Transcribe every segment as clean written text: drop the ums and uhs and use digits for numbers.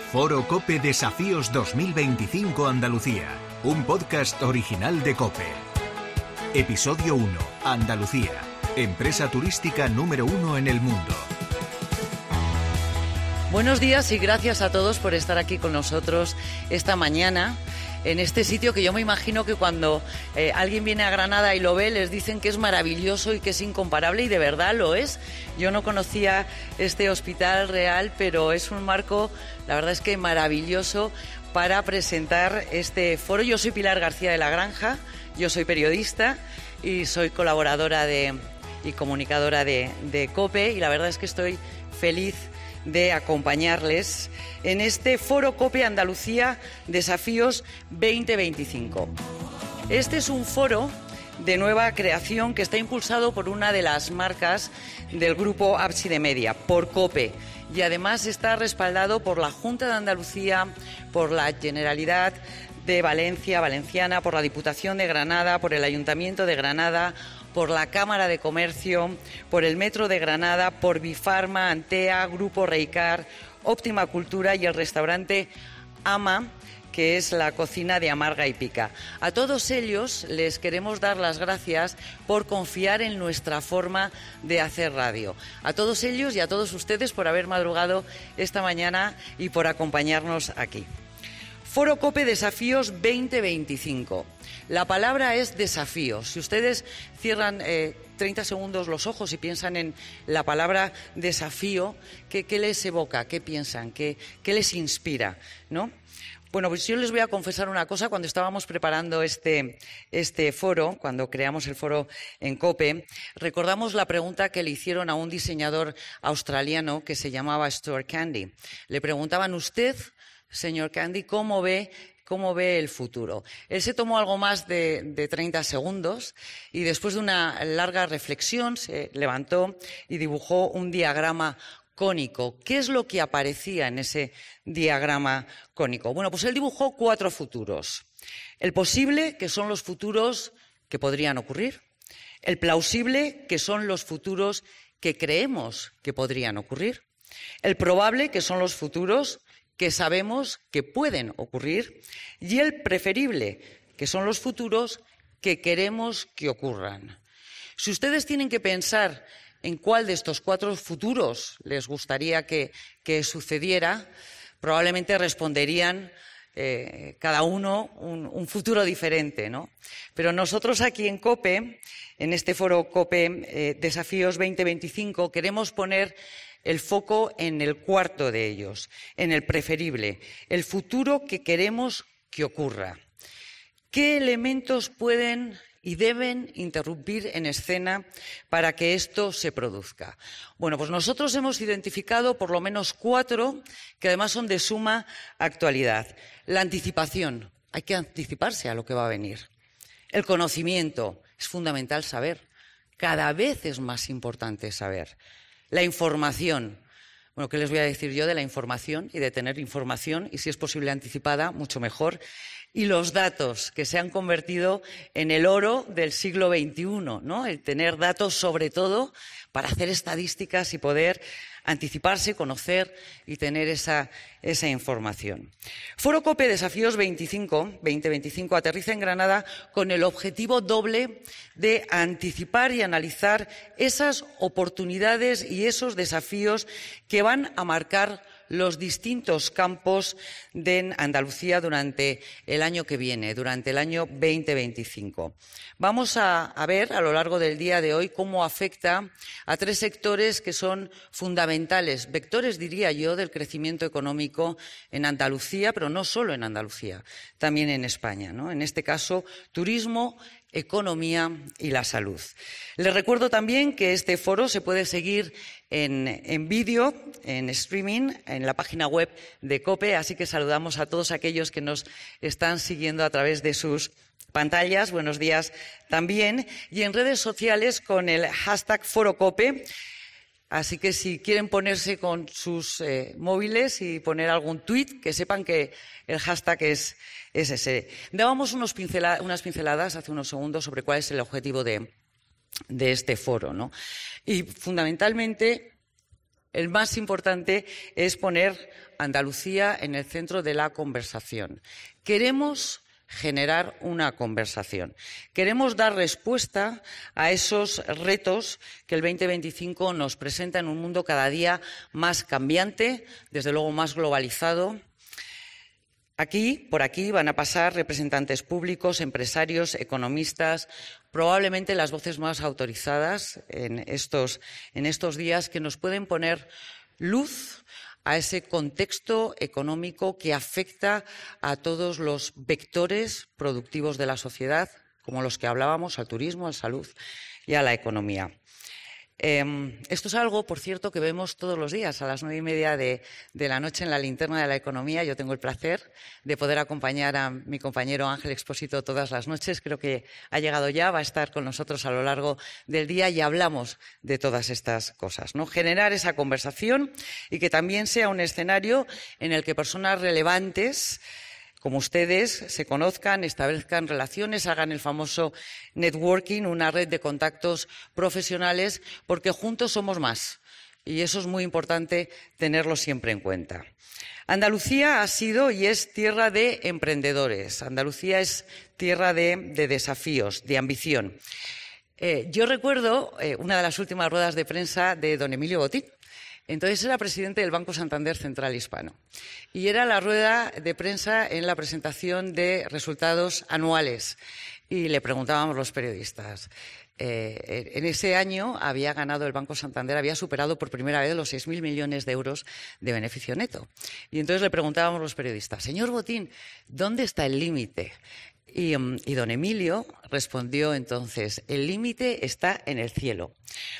Foro COPE Desafíos 2025 Andalucía, un podcast original de COPE. Episodio 1. Andalucía, empresa turística número 1 en el mundo. Buenos días y gracias a todos por estar aquí con nosotros esta mañana en este sitio que yo me imagino que cuando alguien viene a Granada y lo ve les dicen que es maravilloso y que es incomparable, y de verdad lo es. Yo no conocía este Hospital Real, pero es un marco, la verdad es que maravilloso para presentar este foro. Yo soy Pilar García de la Granja, yo soy periodista y soy colaboradora y comunicadora de COPE, y la verdad es que estoy feliz de acompañarles en este Foro COPE Andalucía Desafíos 2025. Este es un foro de nueva creación que está impulsado por una de las marcas del grupo Ábside Media, por COPE, y además está respaldado por la Junta de Andalucía, por la Generalidad de Valenciana, por la Diputación de Granada, por el Ayuntamiento de Granada, por la Cámara de Comercio, por el Metro de Granada, por Bifarma, Antea, Grupo Reicar, Óptima Cultura y el restaurante Ama, que es la cocina de Amarga y Pica. A todos ellos les queremos dar las gracias por confiar en nuestra forma de hacer radio. A todos ellos y a todos ustedes por haber madrugado esta mañana y por acompañarnos aquí. Foro COPE Desafíos 2025. La palabra es desafío. Si ustedes cierran 30 segundos los ojos y piensan en la palabra desafío, ¿qué les evoca? ¿Qué piensan? ¿Qué les inspira? ¿No? Bueno, pues yo les voy a confesar una cosa. Cuando estábamos preparando este foro, cuando creamos el foro en COPE, recordamos la pregunta que le hicieron a un diseñador australiano que se llamaba Stuart Candy. Le preguntaban: usted, señor Candy, ¿cómo ve el futuro? Él se tomó algo más de 30 segundos y después de una larga reflexión se levantó y dibujó un diagrama cónico. ¿Qué es lo que aparecía en ese diagrama cónico? Bueno, pues él dibujó 4 futuros. El posible, que son los futuros que podrían ocurrir. El plausible, que son los futuros que creemos que podrían ocurrir. El probable, que son los futuros que sabemos que pueden ocurrir, y el preferible, que son los futuros que queremos que ocurran. Si ustedes tienen que pensar en cuál de estos 4 futuros les gustaría que sucediera, probablemente responderían cada uno un futuro diferente, ¿no? Pero nosotros aquí en COPE, en este foro COPE Desafíos 2025, queremos poner el foco en el cuarto de ellos, en el preferible, el futuro que queremos que ocurra. ¿Qué elementos pueden y deben interrumpir en escena para que esto se produzca? Bueno, pues nosotros hemos identificado por lo menos 4 que además son de suma actualidad. La anticipación, hay que anticiparse a lo que va a venir. El conocimiento, es fundamental saber, cada vez es más importante saber. La información. Bueno, ¿qué les voy a decir yo de la información y de tener información? Y si es posible anticipada, mucho mejor. Y los datos, que se han convertido en el oro del siglo XXI, ¿no? El tener datos, sobre todo, para hacer estadísticas y poder anticiparse, conocer y tener esa información. Foro COPE Desafíos 2025 aterriza en Granada con el objetivo doble de anticipar y analizar esas oportunidades y esos desafíos que van a marcar los distintos campos de Andalucía durante el año que viene, durante el año 2025. Vamos a ver a lo largo del día de hoy cómo afecta a 3 sectores que son fundamentales, vectores, diría yo, del crecimiento económico en Andalucía, pero no solo en Andalucía, también en España, ¿no? En este caso, turismo, economía y la salud. Les recuerdo también que este foro se puede seguir en vídeo, en streaming, en la página web de COPE, así que saludamos a todos aquellos que nos están siguiendo a través de sus pantallas. Buenos días también. Y en redes sociales con el hashtag ForoCope. Así que si quieren ponerse con sus móviles y poner algún tuit, que sepan que el hashtag es ese. Dábamos unas pinceladas hace unos segundos sobre cuál es el objetivo de este foro, ¿no? Y fundamentalmente el más importante es poner Andalucía en el centro de la conversación. Queremos generar una conversación. Queremos dar respuesta a esos retos que el 2025 nos presenta en un mundo cada día más cambiante, desde luego más globalizado. Por aquí van a pasar representantes públicos, empresarios, economistas, probablemente las voces más autorizadas en estos días que nos pueden poner luz a ese contexto económico que afecta a todos los vectores productivos de la sociedad, como los que hablábamos, al turismo, a la salud y a la economía. Esto es algo, por cierto, que vemos todos los días a las 9:30 de la noche en la linterna de la economía. Yo tengo el placer de poder acompañar a mi compañero Ángel Expósito todas las noches. Creo que ha llegado ya, va a estar con nosotros a lo largo del día y hablamos de todas estas cosas, ¿no? Generar esa conversación y que también sea un escenario en el que personas relevantes como ustedes se conozcan, establezcan relaciones, hagan el famoso networking, una red de contactos profesionales, porque juntos somos más. Y eso es muy importante tenerlo siempre en cuenta. Andalucía ha sido y es tierra de emprendedores. Andalucía es tierra de desafíos, de ambición. Yo recuerdo una de las últimas ruedas de prensa de don Emilio Botín. Entonces era presidente del Banco Santander Central Hispano y era la rueda de prensa en la presentación de resultados anuales y le preguntábamos los periodistas. En ese año había ganado el Banco Santander, había superado por primera vez los 6.000 millones de euros de beneficio neto. Y entonces le preguntábamos los periodistas, señor Botín, ¿dónde está el límite? Y don Emilio respondió entonces, el límite está en el cielo.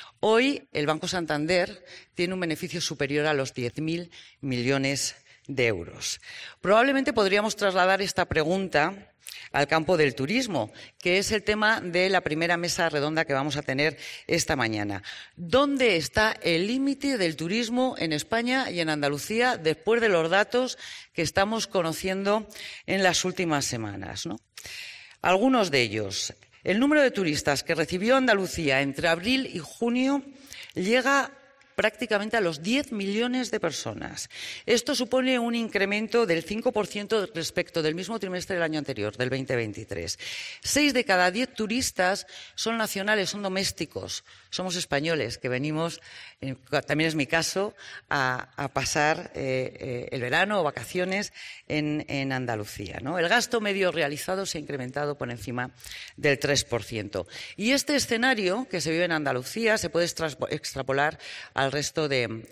Hoy el Banco Santander tiene un beneficio superior a los 10.000 millones de euros. Probablemente podríamos trasladar esta pregunta al campo del turismo, que es el tema de la primera mesa redonda que vamos a tener esta mañana. ¿Dónde está el límite del turismo en España y en Andalucía después de los datos que estamos conociendo en las últimas semanas, ¿no? Algunos de ellos. El número de turistas que recibió Andalucía entre abril y junio llega prácticamente a los 10 millones de personas. Esto supone un incremento del 5% respecto del mismo trimestre del año anterior, del 2023. 6 de cada 10 turistas son nacionales, son domésticos, somos españoles que venimos, también es mi caso, a pasar el verano o vacaciones en Andalucía, ¿no? El gasto medio realizado se ha incrementado por encima del 3%. Y este escenario que se vive en Andalucía se puede extrapolar al resto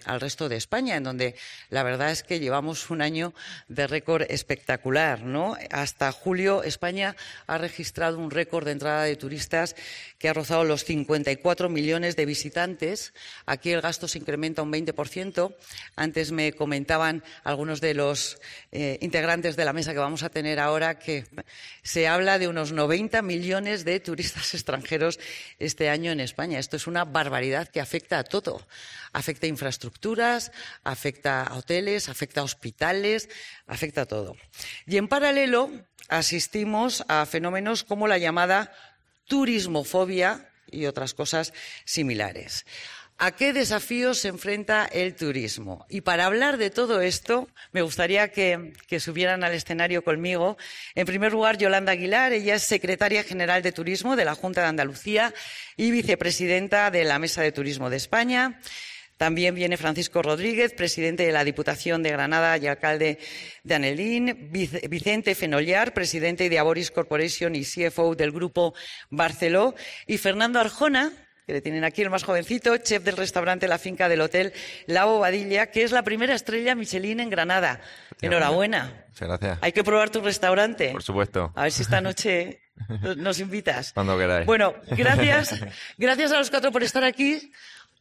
de España, en donde la verdad es que llevamos un año de récord espectacular, ¿no? Hasta julio España ha registrado un récord de entrada de turistas que ha rozado los 54 millones de visitantes. Aquí el gasto se incrementa un 20%. Antes me comentaban algunos de los integrantes de la mesa que vamos a tener ahora que se habla de unos 90 millones de turistas extranjeros este año en España. Esto es una barbaridad que afecta a todo. Afecta a infraestructuras, afecta a hoteles, afecta a hospitales, afecta a todo. Y en paralelo asistimos a fenómenos como la llamada turismofobia y otras cosas similares. ¿A qué desafíos se enfrenta el turismo? Y para hablar de todo esto, me gustaría que subieran al escenario conmigo. En primer lugar, Yolanda Aguilar, ella es secretaria general de Turismo de la Junta de Andalucía y vicepresidenta de la Mesa de Turismo de España. También viene Francisco Rodríguez, presidente de la Diputación de Granada y alcalde de Anelín, Vicente Fenollar, presidente de Aboris Corporation y CFO del Grupo Barceló, y Fernando Arjona, que le tienen aquí el más jovencito, chef del restaurante La Finca del Hotel La Bobadilla, que es la primera estrella Michelin en Granada. Enhorabuena. Muchas gracias. Hay que probar tu restaurante. Por supuesto. A ver si esta noche nos invitas. Cuando queráis. Bueno, gracias a los cuatro por estar aquí.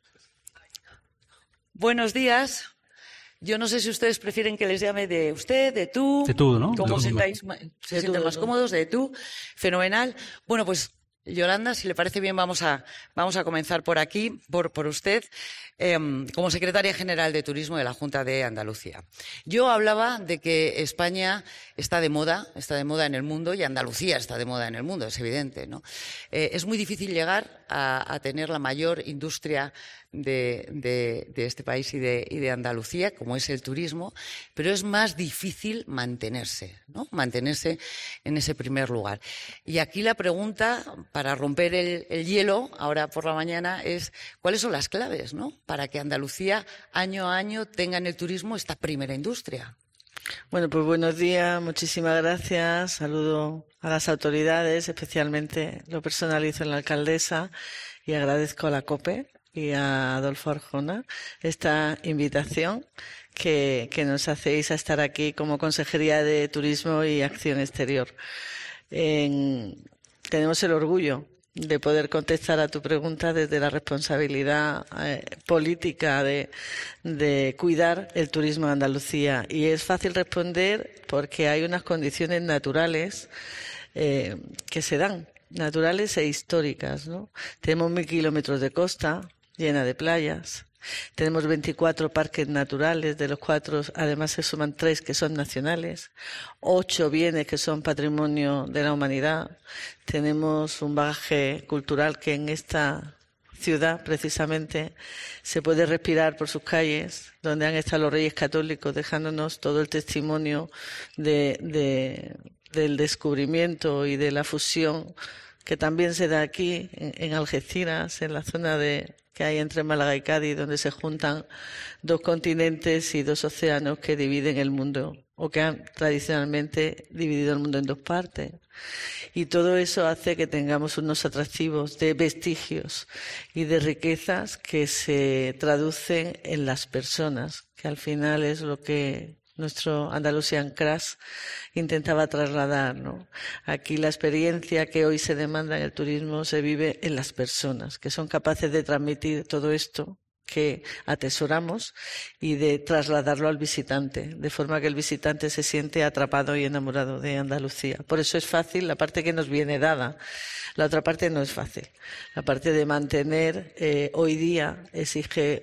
Buenos días. Yo no sé si ustedes prefieren que les llame de usted, de tú. De tú, ¿no? ¿Cómo se De sienten más cómodos? De tú. Fenomenal. Bueno, pues Yolanda, si le parece bien, vamos a comenzar por aquí, por usted, como secretaria general de Turismo de la Junta de Andalucía. Yo hablaba de que España está de moda en el mundo y Andalucía está de moda en el mundo, es evidente, ¿no? Es muy difícil llegar a tener la mayor industria de este país y de Andalucía, como es el turismo, pero es más difícil mantenerse, ¿no? Mantenerse en ese primer lugar. Y aquí la pregunta, para romper el hielo, ahora por la mañana, es ¿cuáles son las claves, ¿no?, para que Andalucía año a año tenga en el turismo esta primera industria? Bueno, pues buenos días, muchísimas gracias. Saludo a las autoridades, especialmente lo personalizo en la alcaldesa y agradezco a la COPE y a Adolfo Arjona esta invitación que nos hacéis a estar aquí como Consejería de Turismo y Acción Exterior. Tenemos el orgullo de poder contestar a tu pregunta desde la responsabilidad política de cuidar el turismo de Andalucía. Y es fácil responder porque hay unas condiciones naturales que se dan, naturales e históricas, ¿no? Tenemos 1.000 kilómetros de costa llena de playas. Tenemos 24 parques naturales, de los 4 además se suman 3 que son nacionales, 8 bienes que son patrimonio de la humanidad. Tenemos un bagaje cultural que en esta ciudad precisamente se puede respirar por sus calles, donde han estado los Reyes Católicos dejándonos todo el testimonio del descubrimiento y de la fusión que también se da aquí en Algeciras, en la zona que hay entre Málaga y Cádiz, donde se juntan 2 continentes y 2 océanos que dividen el mundo, o que han tradicionalmente dividido el mundo en 2 partes. Y todo eso hace que tengamos unos atractivos de vestigios y de riquezas que se traducen en las personas, que al final es lo que nuestro Andalusian Crash intentaba trasladar, ¿no? Aquí la experiencia que hoy se demanda en el turismo se vive en las personas, que son capaces de transmitir todo esto que atesoramos y de trasladarlo al visitante, de forma que el visitante se siente atrapado y enamorado de Andalucía. Por eso es fácil la parte que nos viene dada. La otra parte no es fácil. La parte de mantener hoy día exige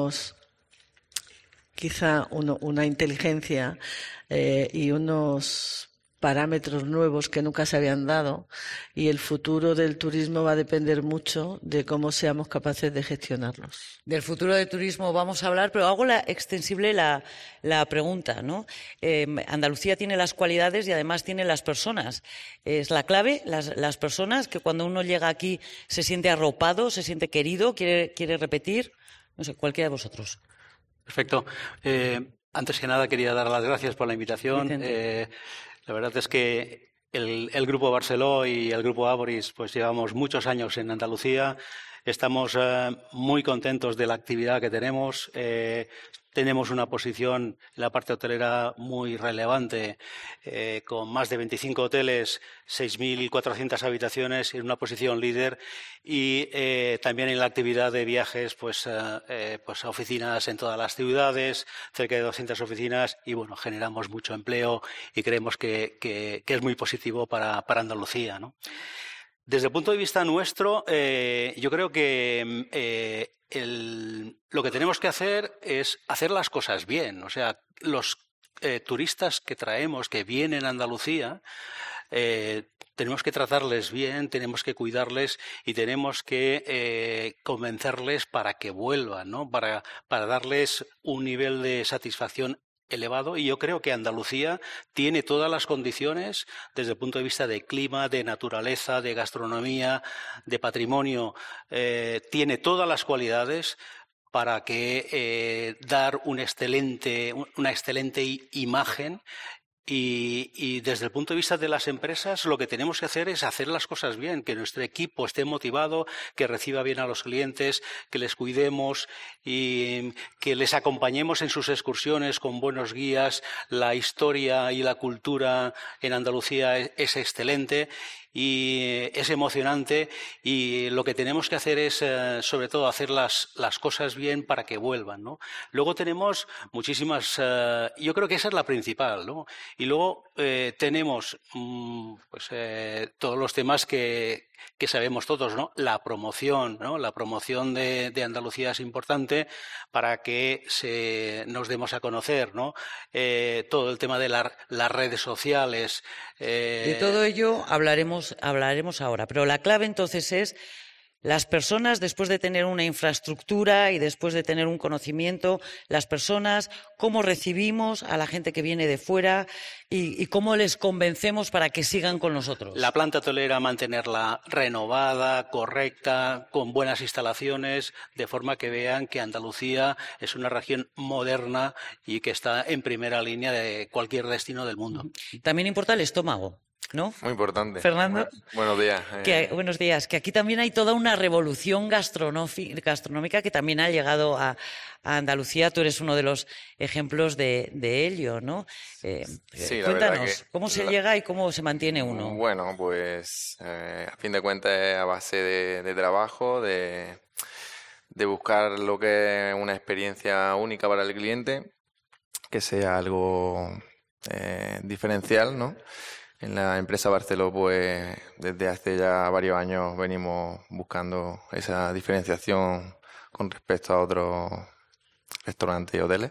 una inteligencia y unos parámetros nuevos que nunca se habían dado, y el futuro del turismo va a depender mucho de cómo seamos capaces de gestionarlos. Del futuro del turismo vamos a hablar, pero hago extensible la pregunta, ¿no? Andalucía tiene las cualidades y además tiene las personas. Es la clave, las personas, que cuando uno llega aquí se siente arropado, se siente querido, quiere repetir. No sé, cualquiera de vosotros. Perfecto. Antes que nada quería dar las gracias por la invitación. La verdad es que el Grupo Barceló y el Grupo Áboris pues llevamos muchos años en Andalucía. Estamos muy contentos de la actividad que tenemos. Tenemos una posición en la parte hotelera muy relevante, con más de 25 hoteles, 6.400 habitaciones, en una posición líder, y también en la actividad de viajes, pues oficinas en todas las ciudades, cerca de 200 oficinas, y bueno, generamos mucho empleo y creemos que es muy positivo para Andalucía, ¿no? Desde el punto de vista nuestro, yo creo que lo que tenemos que hacer es hacer las cosas bien. O sea, los turistas que traemos, que vienen a Andalucía, tenemos que tratarles bien, tenemos que cuidarles y tenemos que convencerles para que vuelvan, ¿no? Para darles un nivel de satisfacción elevado, y yo creo que Andalucía tiene todas las condiciones desde el punto de vista de clima, de naturaleza, de gastronomía, de patrimonio, tiene todas las cualidades para que dar una excelente imagen. Y desde el punto de vista de las empresas, lo que tenemos que hacer es hacer las cosas bien, que nuestro equipo esté motivado, que reciba bien a los clientes, que les cuidemos y que les acompañemos en sus excursiones con buenos guías. La historia y la cultura en Andalucía es excelente y es emocionante, y lo que tenemos que hacer es, sobre todo, hacer las cosas bien para que vuelvan, ¿no? Luego tenemos muchísimas, yo creo que esa es la principal, ¿no? Y luego tenemos todos los temas que sabemos todos, ¿no? La promoción, ¿no? La promoción de Andalucía es importante para que nos demos a conocer, ¿no? Todo el tema de las redes sociales. De todo ello hablaremos ahora, pero la clave entonces es Las personas, después de tener una infraestructura y después de tener un conocimiento, las personas, cómo recibimos a la gente que viene de fuera y cómo les convencemos para que sigan con nosotros. La planta hotelera mantenerla renovada, correcta, con buenas instalaciones, de forma que vean que Andalucía es una región moderna y que está en primera línea de cualquier destino del mundo. También importa el estómago, ¿no? Muy importante. Fernando. Buenos días. Buenos días. Que aquí también hay toda una revolución gastronómica que también ha llegado a Andalucía. Tú eres uno de los ejemplos de ello, ¿no? Sí, la cuéntanos, verdad que ¿cómo se llega y cómo se mantiene uno? Bueno, pues a fin de cuentas es a base de trabajo, de buscar lo que es una experiencia única para el cliente, que sea algo diferencial, ¿no? En la empresa Barceló, pues desde hace ya varios años venimos buscando esa diferenciación con respecto a otros restaurantes y hoteles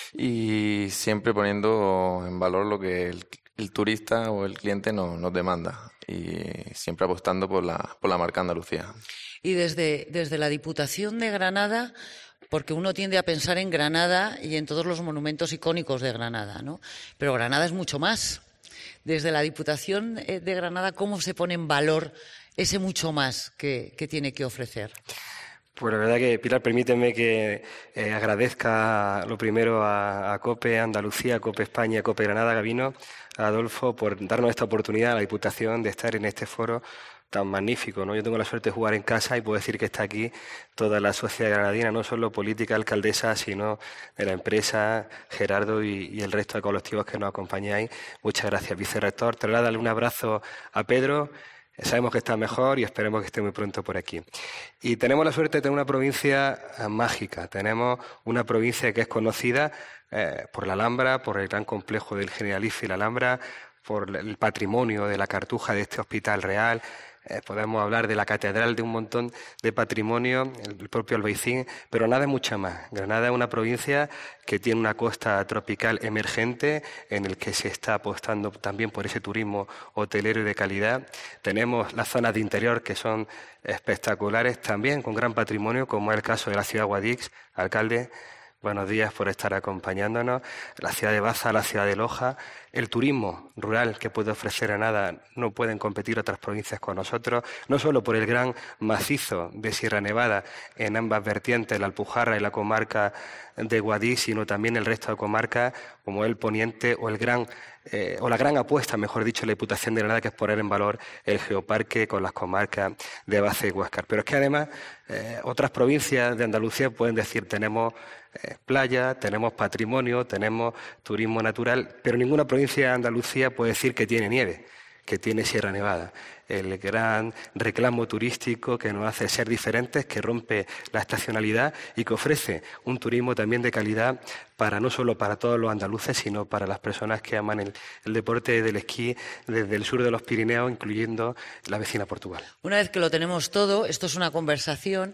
y siempre poniendo en valor lo que el turista o el cliente nos demanda y siempre apostando por la marca Andalucía. Y desde la Diputación de Granada, porque uno tiende a pensar en Granada y en todos los monumentos icónicos de Granada, ¿no? Pero Granada es mucho más. Desde la Diputación de Granada, ¿cómo se pone en valor ese mucho más que tiene que ofrecer? Pues la verdad que, Pilar, permíteme que agradezca lo primero a COPE Andalucía, a COPE España, a COPE Granada, Gabino, a Adolfo, por darnos esta oportunidad a la Diputación de estar en este foro tan magnífico, ¿no? Yo tengo la suerte de jugar en casa y puedo decir que está aquí toda la sociedad granadina, no solo política, alcaldesa, sino de la empresa, Gerardo y el resto de colectivos que nos acompañáis. Muchas gracias, vicerrector. Trasládale un abrazo a Pedro. Sabemos que está mejor y esperemos que esté muy pronto por aquí. Y tenemos la suerte de tener una provincia mágica. Tenemos una provincia que es conocida por la Alhambra, por el gran complejo del Generalife y la Alhambra, por el patrimonio de la Cartuja de este Hospital Real. Podemos hablar de la catedral, de un montón de patrimonio, el propio Albaicín, pero nada mucho más. Granada es una provincia que tiene una costa tropical emergente en el que se está apostando también por ese turismo hotelero y de calidad. Tenemos las zonas de interior que son espectaculares también, con gran patrimonio, como es el caso de la ciudad de Guadix. Alcalde, buenos días por estar acompañándonos. La ciudad de Baza, la ciudad de Loja. El turismo rural que puede ofrecer Granada, no pueden competir otras provincias con nosotros, no solo por el gran macizo de Sierra Nevada en ambas vertientes, la Alpujarra y la comarca de Guadix, sino también el resto de comarcas como el Poniente o la gran apuesta, mejor dicho, de la Diputación de Granada, que es poner en valor el geoparque con las comarcas de Baza y Huáscar. Pero es que además otras provincias de Andalucía pueden decir tenemos playa, tenemos patrimonio, tenemos turismo natural, pero ninguna provincia de Andalucía puede decir que tiene nieve, que tiene Sierra Nevada. El gran reclamo turístico que nos hace ser diferentes, que rompe la estacionalidad y que ofrece un turismo también de calidad para no solo para todos los andaluces, sino para las personas que aman el deporte del esquí desde el sur de los Pirineos, incluyendo la vecina Portugal. Una vez que lo tenemos todo, esto es una conversación.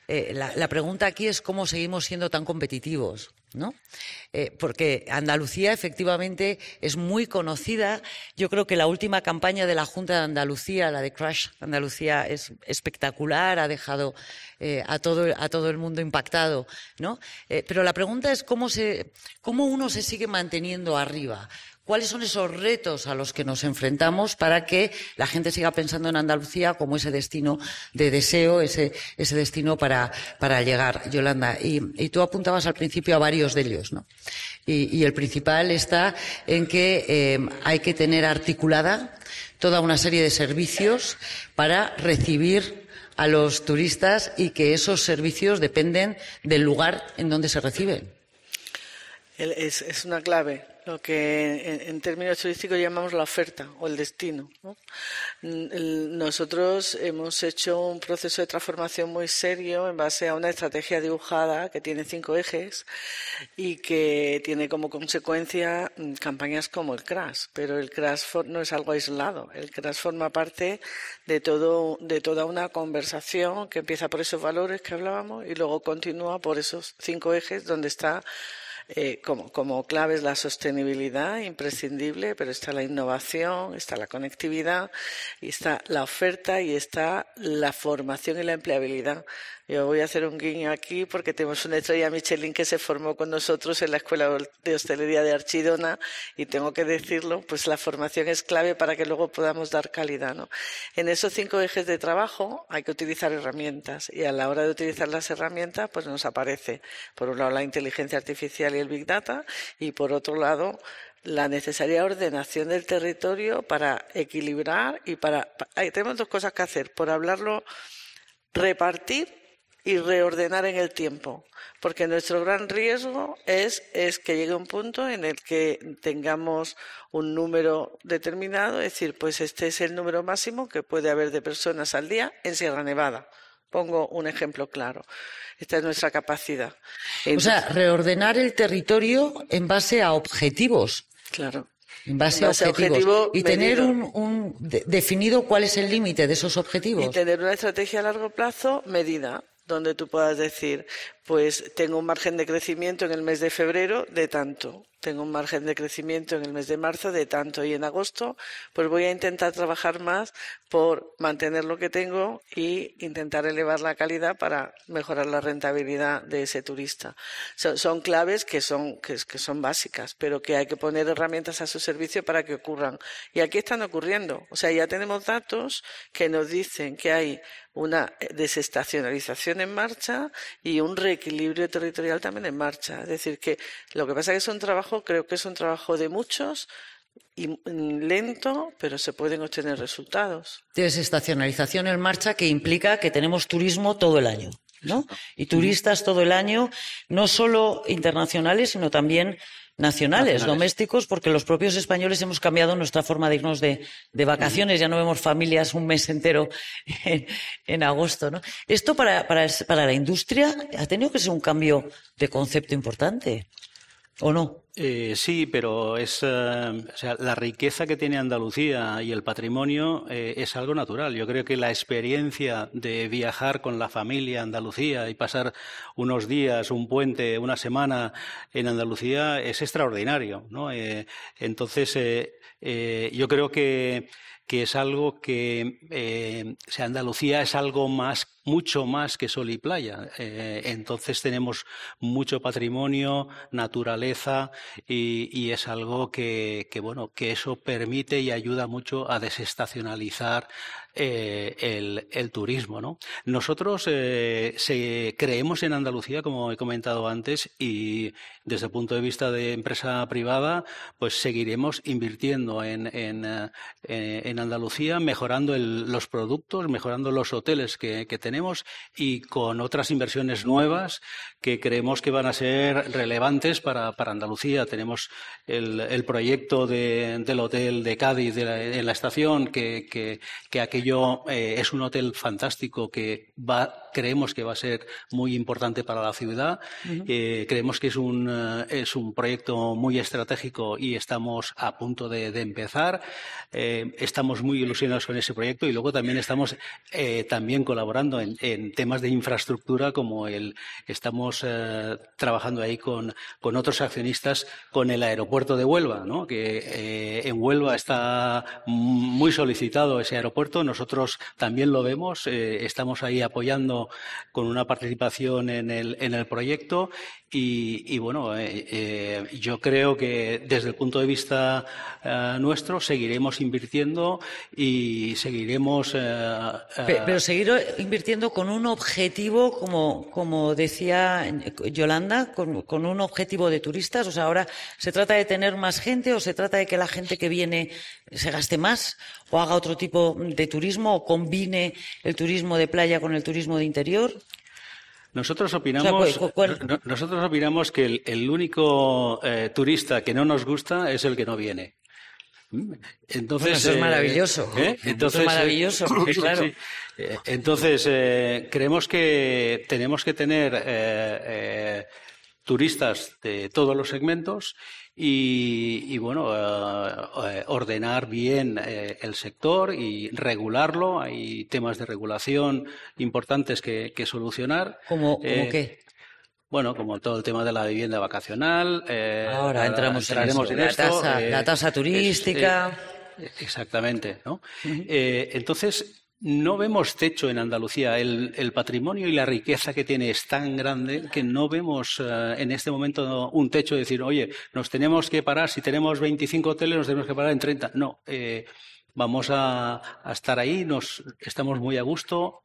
La pregunta aquí es cómo seguimos siendo tan competitivos, ¿no? Porque Andalucía efectivamente es muy conocida. Yo creo que la última campaña de la Junta de Andalucía, la de Crash Andalucía, es espectacular, ha dejado a todo el mundo impactado, ¿no? Pero la pregunta es cómo uno se sigue manteniendo arriba. ¿Cuáles son esos retos a los que nos enfrentamos para que la gente siga pensando en Andalucía como ese destino de deseo, ese destino para llegar, Yolanda? Y tú apuntabas al principio a varios de ellos, ¿no? Y el principal está en que hay que tener articulada toda una serie de servicios para recibir a los turistas y que esos servicios dependen del lugar en donde se reciben. Es una clave, lo que en términos turísticos llamamos la oferta o el destino, ¿no? Nosotros hemos hecho un proceso de transformación muy serio en base a una estrategia dibujada que tiene 5 ejes y que tiene como consecuencia campañas como el Crash, pero el Crash no es algo aislado, el Crash forma parte de toda una conversación que empieza por esos valores que hablábamos y luego continúa por esos 5 ejes donde está como claves la sostenibilidad, imprescindible, pero está la innovación, está la conectividad, y está la oferta y está la formación y la empleabilidad. Yo voy a hacer un guiño aquí porque tenemos una estrella Michelin que se formó con nosotros en la Escuela de Hostelería de Archidona y tengo que decirlo, pues la formación es clave para que luego podamos dar calidad, ¿no? En esos 5 ejes de trabajo hay que utilizar herramientas y a la hora de utilizar las herramientas pues nos aparece por un lado la inteligencia artificial y el Big Data y por otro lado la necesaria ordenación del territorio para equilibrar y tenemos 2 cosas que hacer, por hablarlo, repartir y reordenar en el tiempo, porque nuestro gran riesgo es que llegue un punto en el que tengamos un número determinado, es decir, pues este es el número máximo que puede haber de personas al día en Sierra Nevada. Pongo un ejemplo claro. Esta es nuestra capacidad. O sea, reordenar el territorio en base a objetivos. Claro. En base a objetivos. Y tener definido cuál es el límite de esos objetivos. Y tener una estrategia a largo plazo medida, donde tú puedas decir, pues tengo un margen de crecimiento en el mes de febrero de tanto, tengo un margen de crecimiento en el mes de marzo de tanto y en agosto pues voy a intentar trabajar más por mantener lo que tengo y intentar elevar la calidad para mejorar la rentabilidad de ese turista. Son claves que son básicas, pero que hay que poner herramientas a su servicio para que ocurran. Y aquí están ocurriendo. O sea, ya tenemos datos que nos dicen que hay una desestacionalización en marcha y un reequilibrio territorial también en marcha. Es decir, que lo que pasa es que es un trabajo, creo que es un trabajo de muchos y lento, pero se pueden obtener resultados. Desestacionalización en marcha que implica que tenemos turismo todo el año, ¿no? Y turistas todo el año, no solo internacionales, sino también nacionales, domésticos, porque los propios españoles hemos cambiado nuestra forma de irnos de vacaciones, ya no vemos familias un mes entero en agosto, ¿no? Esto para la industria ha tenido que ser un cambio de concepto importante, ¿o no? Sí, pero o sea, la riqueza que tiene Andalucía y el patrimonio es algo natural. Yo creo que la experiencia de viajar con la familia a Andalucía y pasar unos días, un puente, una semana en Andalucía es extraordinario, ¿no? Entonces, yo creo que es algo que o sea, Andalucía es algo mucho más que sol y playa. Entonces tenemos mucho patrimonio, naturaleza y es algo que eso permite y ayuda mucho a desestacionalizar el turismo, ¿no? Nosotros creemos en Andalucía, como he comentado antes, y desde el punto de vista de empresa privada, pues seguiremos invirtiendo en Andalucía, mejorando los productos, mejorando los hoteles que tenemos y con otras inversiones nuevas que creemos que van a ser relevantes para Andalucía. Tenemos el proyecto del hotel de Cádiz en la estación, que aquello es un hotel fantástico que creemos que va a ser muy importante para la ciudad. Uh-huh. Creemos que es un proyecto muy estratégico y estamos a punto de empezar. Estamos muy ilusionados con ese proyecto y luego también estamos también colaborando en temas de infraestructura, como estamos trabajando ahí con otros accionistas con el aeropuerto de Huelva, ¿no? Que en Huelva está muy solicitado ese aeropuerto. Nosotros también lo vemos, estamos ahí apoyando con una participación en el proyecto y bueno, yo creo que desde el punto de vista nuestro seguiremos invirtiendo y seguiremos... Pero seguir invirtiendo con un objetivo, como decía Yolanda, con un objetivo de turistas. O sea, ahora ¿se trata de tener más gente o se trata de que la gente que viene se gaste más o haga otro tipo de turismo o combine el turismo de playa con el turismo de interior? Nosotros opinamos que el único turista que no nos gusta es el que no viene. Entonces, bueno, eso es maravilloso. Entonces, eso es maravilloso, claro. Sí. Entonces, creemos que tenemos que tener turistas de todos los segmentos y bueno, ordenar bien el sector y regularlo. Hay temas de regulación importantes que solucionar. ¿Cómo qué? bueno, como todo el tema de la vivienda vacacional. Ahora entraremos en eso. La tasa turística. Exactamente, ¿no? Entonces, no vemos techo en Andalucía. El patrimonio y la riqueza que tiene es tan grande que no vemos en este momento un techo de decir, oye, nos tenemos que parar, si tenemos 25 hoteles, nos tenemos que parar en 30. No, vamos a estar ahí, estamos muy a gusto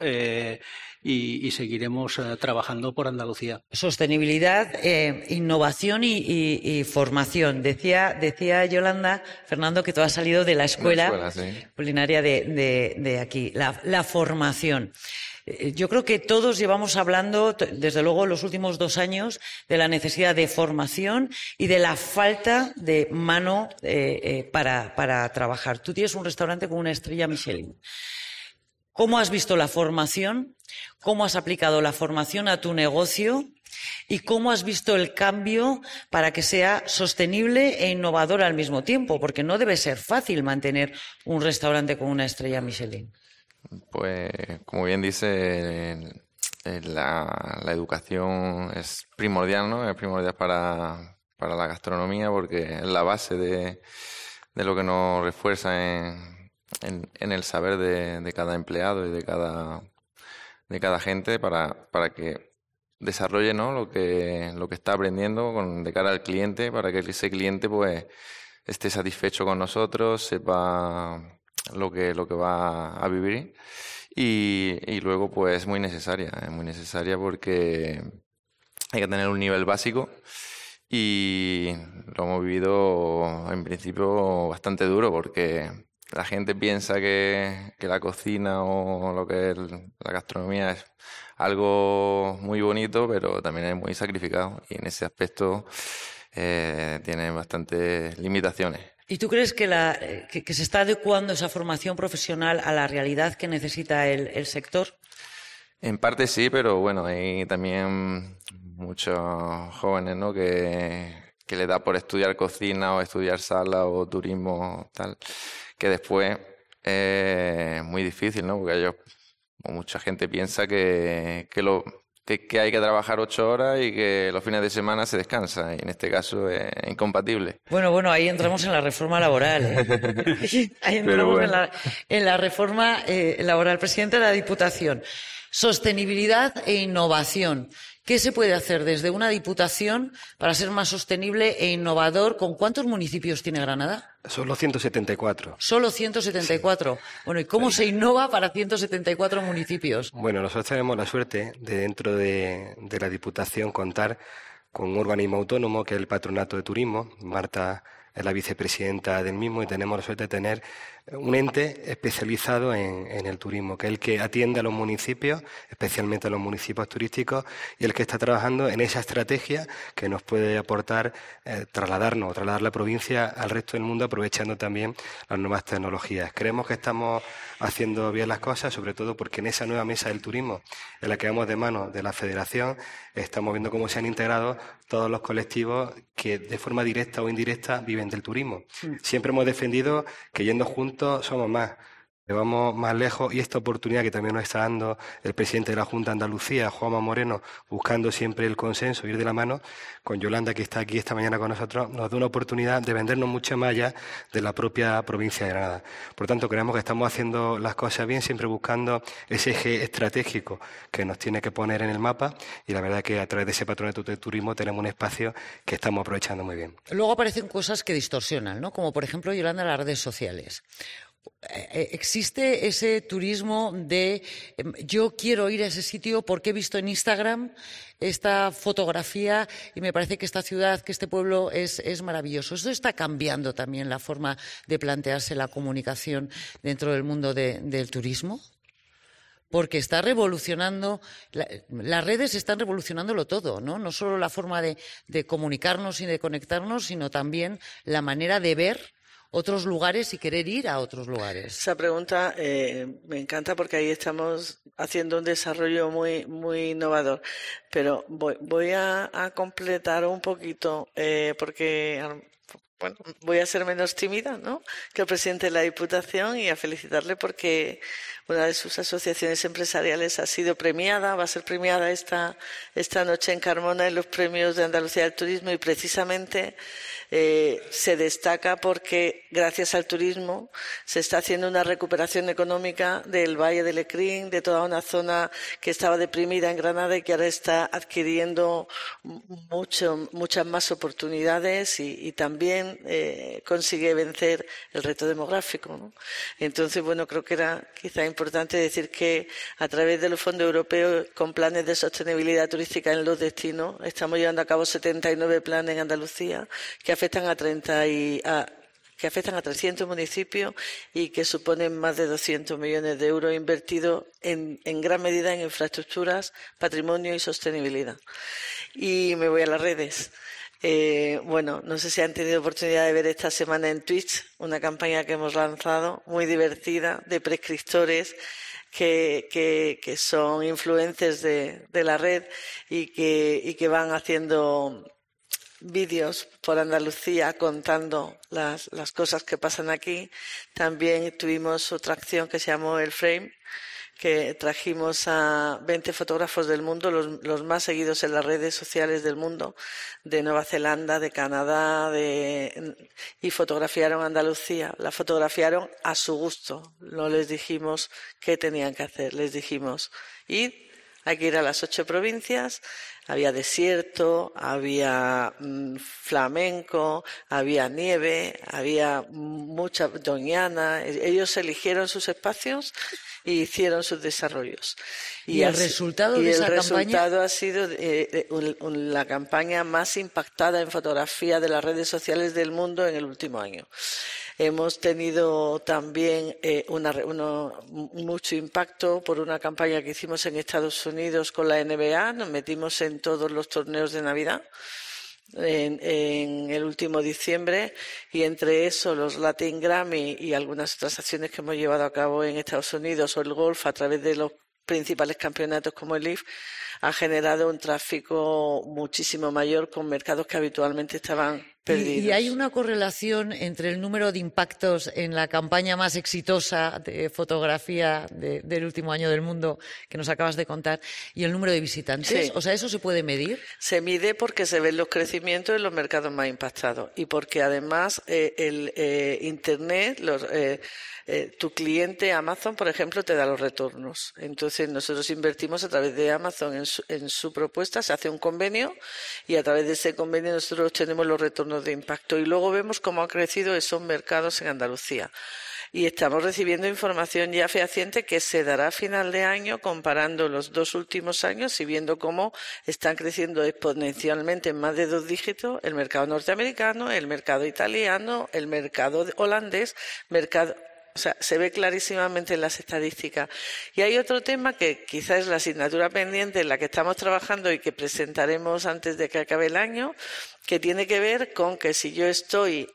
y seguiremos trabajando por Andalucía. Sostenibilidad, innovación y formación. Decía Yolanda, Fernando, que tú has salido de la escuela culinaria de aquí. La formación. Yo creo que todos llevamos hablando, desde luego, los últimos 2 años, de la necesidad de formación y de la falta de mano para trabajar. Tú tienes un restaurante con una estrella Michelin. ¿Cómo has visto la formación? ¿Cómo has aplicado la formación a tu negocio? ¿Y cómo has visto el cambio para que sea sostenible e innovador al mismo tiempo? Porque no debe ser fácil mantener un restaurante con una estrella Michelin. Pues, como bien dice, la educación es primordial, ¿no? Es primordial para la gastronomía porque es la base de lo que nos refuerza en el saber de cada empleado y de cada gente para que desarrolle, ¿no? lo que está aprendiendo de cara al cliente, para que ese cliente pues esté satisfecho con nosotros, sepa lo que va a vivir y luego pues es muy necesaria porque hay que tener un nivel básico y lo hemos vivido en principio bastante duro porque la gente piensa que la cocina o lo que es la gastronomía es algo muy bonito, pero también es muy sacrificado y en ese aspecto tiene bastantes limitaciones. ¿Y tú crees que se está adecuando esa formación profesional a la realidad que necesita el sector? En parte sí, pero bueno, hay también muchos jóvenes, ¿no? que les da por estudiar cocina o estudiar sala o turismo, tal, que después es muy difícil, ¿no? Porque ellos, mucha gente piensa que hay que trabajar 8 horas y que los fines de semana se descansa, y en este caso es incompatible. Bueno, ahí entramos en la reforma laboral, ¿eh? Ahí entramos en la reforma laboral. Presidente de la Diputación, sostenibilidad e innovación. ¿Qué se puede hacer desde una diputación para ser más sostenible e innovador? ¿Con cuántos municipios tiene Granada? Solo 174. Solo 174. Sí. Bueno, ¿y cómo se innova para 174 municipios? Bueno, nosotros tenemos la suerte de dentro de la Diputación contar con un organismo autónomo que es el Patronato de Turismo. Marta es la vicepresidenta del mismo y tenemos la suerte de tener un ente especializado en el turismo, que es el que atiende a los municipios, especialmente a los municipios turísticos, y el que está trabajando en esa estrategia que nos puede aportar trasladar la provincia al resto del mundo, aprovechando también las nuevas tecnologías. Creemos que estamos haciendo bien las cosas, sobre todo porque en esa nueva mesa del turismo, en la que vamos de mano de la Federación, estamos viendo cómo se han integrado todos los colectivos que de forma directa o indirecta viven del turismo. Siempre hemos defendido que yendo juntos somos más, que vamos más lejos, y esta oportunidad que también nos está dando el presidente de la Junta de Andalucía, Juanma Moreno, buscando siempre el consenso, ir de la mano con Yolanda, que está aquí esta mañana con nosotros, nos da una oportunidad de vendernos mucho más allá de la propia provincia de Granada. Por tanto, creemos que estamos haciendo las cosas bien, siempre buscando ese eje estratégico que nos tiene que poner en el mapa, y la verdad que a través de ese patronato de turismo tenemos un espacio que estamos aprovechando muy bien. Luego aparecen cosas que distorsionan, ¿no? Como por ejemplo, Yolanda, las redes sociales. ¿Existe ese turismo de yo quiero ir a ese sitio porque he visto en Instagram esta fotografía y me parece que esta ciudad, que este pueblo es maravilloso? ¿Esto está cambiando también la forma de plantearse la comunicación dentro del mundo del turismo? Porque está revolucionando, las redes están revolucionándolo todo, ¿no? No solo la forma de comunicarnos y de conectarnos, sino también la manera de ver otros lugares y querer ir a otros lugares. Esa pregunta me encanta porque ahí estamos haciendo un desarrollo muy, muy innovador. Pero voy a completar un poquito porque bueno, voy a ser menos tímida, ¿no?, que el presidente de la Diputación, y a felicitarle porque una de sus asociaciones empresariales ha sido premiada, va a ser premiada esta noche en Carmona en los premios de Andalucía del Turismo, y precisamente se destaca porque gracias al turismo se está haciendo una recuperación económica del Valle del Lecrín, de toda una zona que estaba deprimida en Granada y que ahora está adquiriendo muchas más oportunidades y también consigue vencer el reto demográfico, ¿no? Entonces, bueno, creo que era quizá importante decir que a través de los fondos europeos, con planes de sostenibilidad turística en los destinos, estamos llevando a cabo 79 planes en Andalucía que afectan a 300 municipios y que suponen más de 200 millones de euros invertidos en gran medida en infraestructuras, patrimonio y sostenibilidad. Y me voy a las redes. Bueno, no sé si han tenido oportunidad de ver esta semana en Twitch una campaña que hemos lanzado muy divertida de prescriptores que son influencers de la red y que van haciendo vídeos por Andalucía contando las cosas que pasan aquí. También tuvimos otra acción que se llamó El Frame, que trajimos a 20 fotógrafos del mundo, los más seguidos en las redes sociales del mundo, de Nueva Zelanda, de Canadá, y fotografiaron Andalucía. La fotografiaron a su gusto. No les dijimos qué tenían que hacer, les dijimos id. Hay que ir a las 8 provincias, había desierto, había flamenco, había nieve, había mucha doñana. Ellos eligieron sus espacios y hicieron sus desarrollos. ¿Y el resultado de esa campaña? El resultado ha sido la campaña más impactada en fotografía de las redes sociales del mundo en el último año. Hemos tenido también mucho impacto por una campaña que hicimos en Estados Unidos con la NBA. Nos metimos en todos los torneos de Navidad en el último diciembre, y entre eso los Latin Grammy y algunas otras acciones que hemos llevado a cabo en Estados Unidos, o el golf a través de los principales campeonatos como el LIV, ha generado un tráfico muchísimo mayor con mercados que habitualmente estaban perdidos. ¿Y hay una correlación entre el número de impactos en la campaña más exitosa de fotografía del último año del mundo que nos acabas de contar y el número de visitantes? Sí. O sea, ¿eso se puede medir? Se mide porque se ven los crecimientos en los mercados más impactados y porque además Internet, tu cliente Amazon, por ejemplo, te da los retornos. Entonces nosotros invertimos a través de Amazon en su propuesta, se hace un convenio y a través de ese convenio nosotros tenemos los retornos de impacto, y luego vemos cómo han crecido esos mercados en Andalucía. Y estamos recibiendo información ya fehaciente que se dará a final de año comparando los 2 últimos años y viendo cómo están creciendo exponencialmente en más de 2 dígitos el mercado norteamericano, el mercado italiano, el mercado holandés, o sea, se ve clarísimamente en las estadísticas. Y hay otro tema que quizás es la asignatura pendiente en la que estamos trabajando y que presentaremos antes de que acabe el año, que tiene que ver con que si yo estoy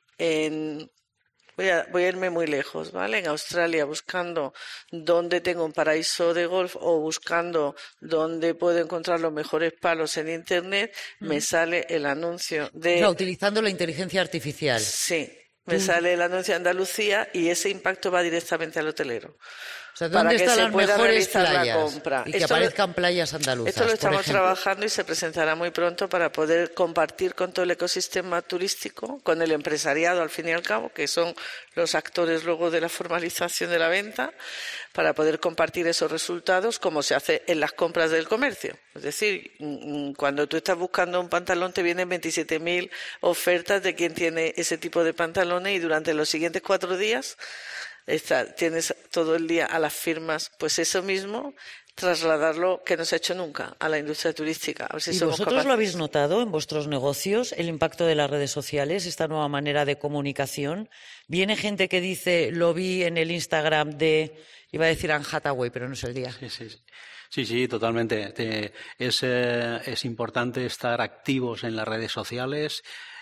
voy a irme muy lejos, ¿vale? En Australia buscando dónde tengo un paraíso de golf o buscando dónde puedo encontrar los mejores palos en Internet, me sale el anuncio de... O sea, utilizando la inteligencia artificial. Sí. Me sale el anuncio de Andalucía y ese impacto va directamente al hotelero. O sea, ¿dónde están las mejores playas? La compra. Y que aparezcan playas andaluzas. Esto lo estamos por ejemplo. trabajando y se presentará muy pronto para poder compartir con todo el ecosistema turístico, con el empresariado al fin y al cabo, que son los actores luego de la formalización de la venta, para poder compartir esos resultados como se hace en las compras del comercio. Es decir, cuando tú estás buscando un pantalón te vienen 27.000 ofertas de quien tiene ese tipo de pantalones y durante los siguientes 4 días tienes todo el día a las firmas. Pues eso mismo, trasladarlo, que no se ha hecho nunca, a la industria turística. A ver si ¿Y somos vosotros capaces. lo habéis notado en vuestros negocios, el impacto de las redes sociales, esta nueva manera de comunicación? Viene gente que dice, lo vi en el Instagram de, iba a decir Anne Hathaway, pero no es el día. Sí, totalmente. Es importante estar activos en las redes sociales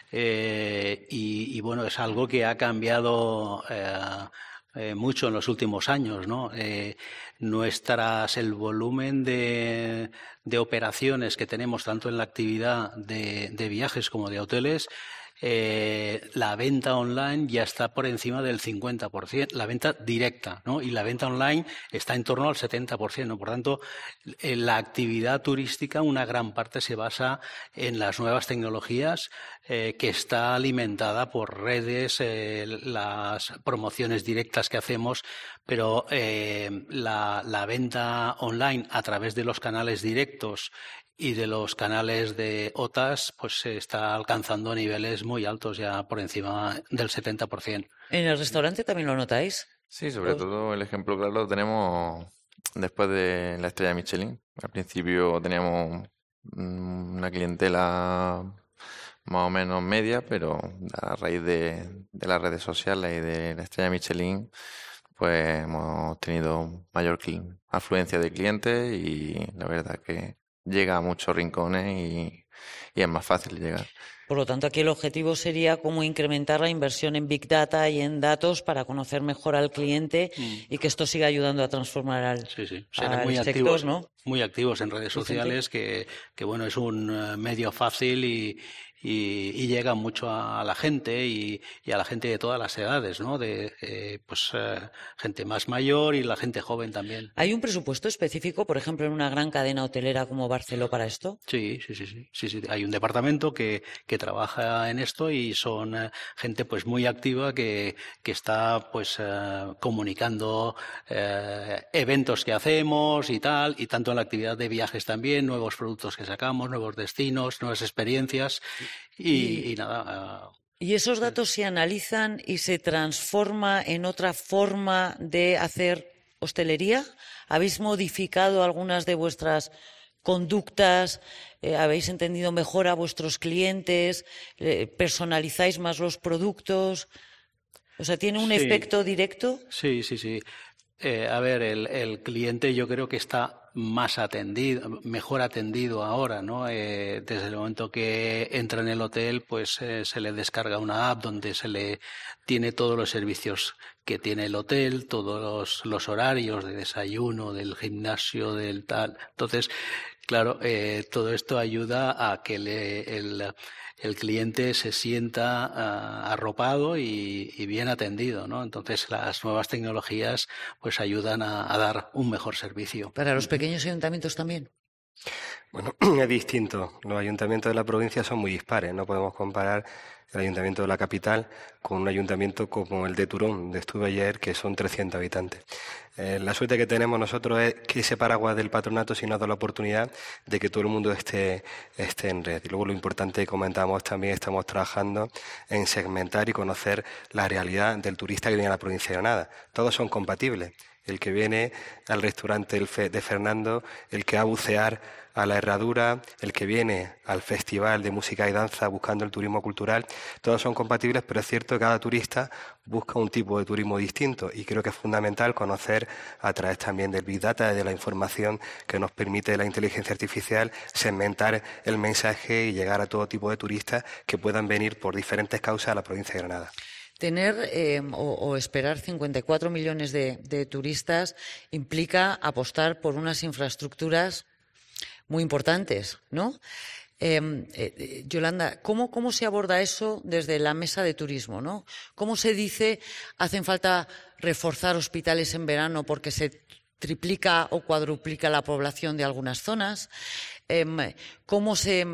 y bueno, es algo que ha cambiado mucho en los últimos años, ¿no? El volumen de operaciones que tenemos tanto en la actividad de viajes como de hoteles la venta online ya está por encima del 50%, la venta directa, ¿no? Y la venta online está en torno al 70%, ¿no? Por tanto, la actividad turística, una gran parte se basa en las nuevas tecnologías, que está alimentada por redes, las promociones directas que hacemos, pero la venta online a través de los canales directos y de los canales de OTAs, pues se está alcanzando niveles muy altos, ya por encima del 70%. ¿En el restaurante también lo notáis? Sí, sobre todo el ejemplo claro lo tenemos después de la estrella Michelin. Al principio teníamos una clientela más o menos media, pero a raíz de las redes sociales y de la estrella Michelin, pues hemos tenido mayor afluencia de clientes y la verdad que llega a muchos rincones y es más fácil llegar. Por lo tanto, aquí el objetivo sería cómo incrementar la inversión en Big Data y en datos para conocer mejor al cliente y que esto siga ayudando a transformar al muy sector, activos, ¿no? Muy activos en redes sociales, que bueno, es un medio fácil y llega mucho a la gente y a la gente de todas las edades, ¿no? Gente más mayor y la gente joven también. ¿Hay un presupuesto específico, por ejemplo, en una gran cadena hotelera como Barceló para esto? Sí. Hay un departamento que trabaja en esto y son gente pues muy activa que está pues comunicando eventos que hacemos y tal, y tanto en la actividad de viajes también, nuevos productos que sacamos, nuevos destinos, nuevas experiencias y nada. ¿Y esos datos se analizan y se transforma en otra forma de hacer hostelería? ¿Habéis modificado algunas de vuestras conductas? ¿Habéis entendido mejor a vuestros clientes? ¿Personalizáis más los productos? O sea, ¿tiene un efecto directo? Sí. El cliente yo creo que está mejor atendido ahora, ¿no? Desde el momento que entra en el hotel, pues se le descarga una app donde se le tiene todos los servicios que tiene el hotel, todos los horarios de desayuno, del gimnasio, del tal. Entonces, claro, todo esto ayuda a que el cliente se sienta arropado y bien atendido, ¿no? Entonces las nuevas tecnologías pues ayudan a dar un mejor servicio. ¿Para los pequeños ayuntamientos también? Bueno, es distinto. Los ayuntamientos de la provincia son muy dispares. No podemos comparar el ayuntamiento de la capital con un ayuntamiento como el de Turón, donde estuve ayer, que son 300 habitantes. La suerte que tenemos nosotros es que ese paraguas del patronato sí nos da la oportunidad de que todo el mundo esté en red. Y luego lo importante que comentamos también, estamos trabajando en segmentar y conocer la realidad del turista que viene a la provincia de Granada. Todos son compatibles. El que viene al restaurante de Fernando, el que va a bucear a la Herradura, el que viene al Festival de Música y Danza buscando el turismo cultural, todos son compatibles, pero es cierto que cada turista busca un tipo de turismo distinto y creo que es fundamental conocer a través también del Big Data, de la información que nos permite la inteligencia artificial, segmentar el mensaje y llegar a todo tipo de turistas que puedan venir por diferentes causas a la provincia de Granada. Tener o esperar 54 millones de turistas implica apostar por unas infraestructuras muy importantes, ¿no? Yolanda, ¿cómo se aborda eso desde la mesa de turismo, ¿no? ¿Cómo se dice hacen falta reforzar hospitales en verano porque se triplica o cuadruplica la población de algunas zonas? ¿Cómo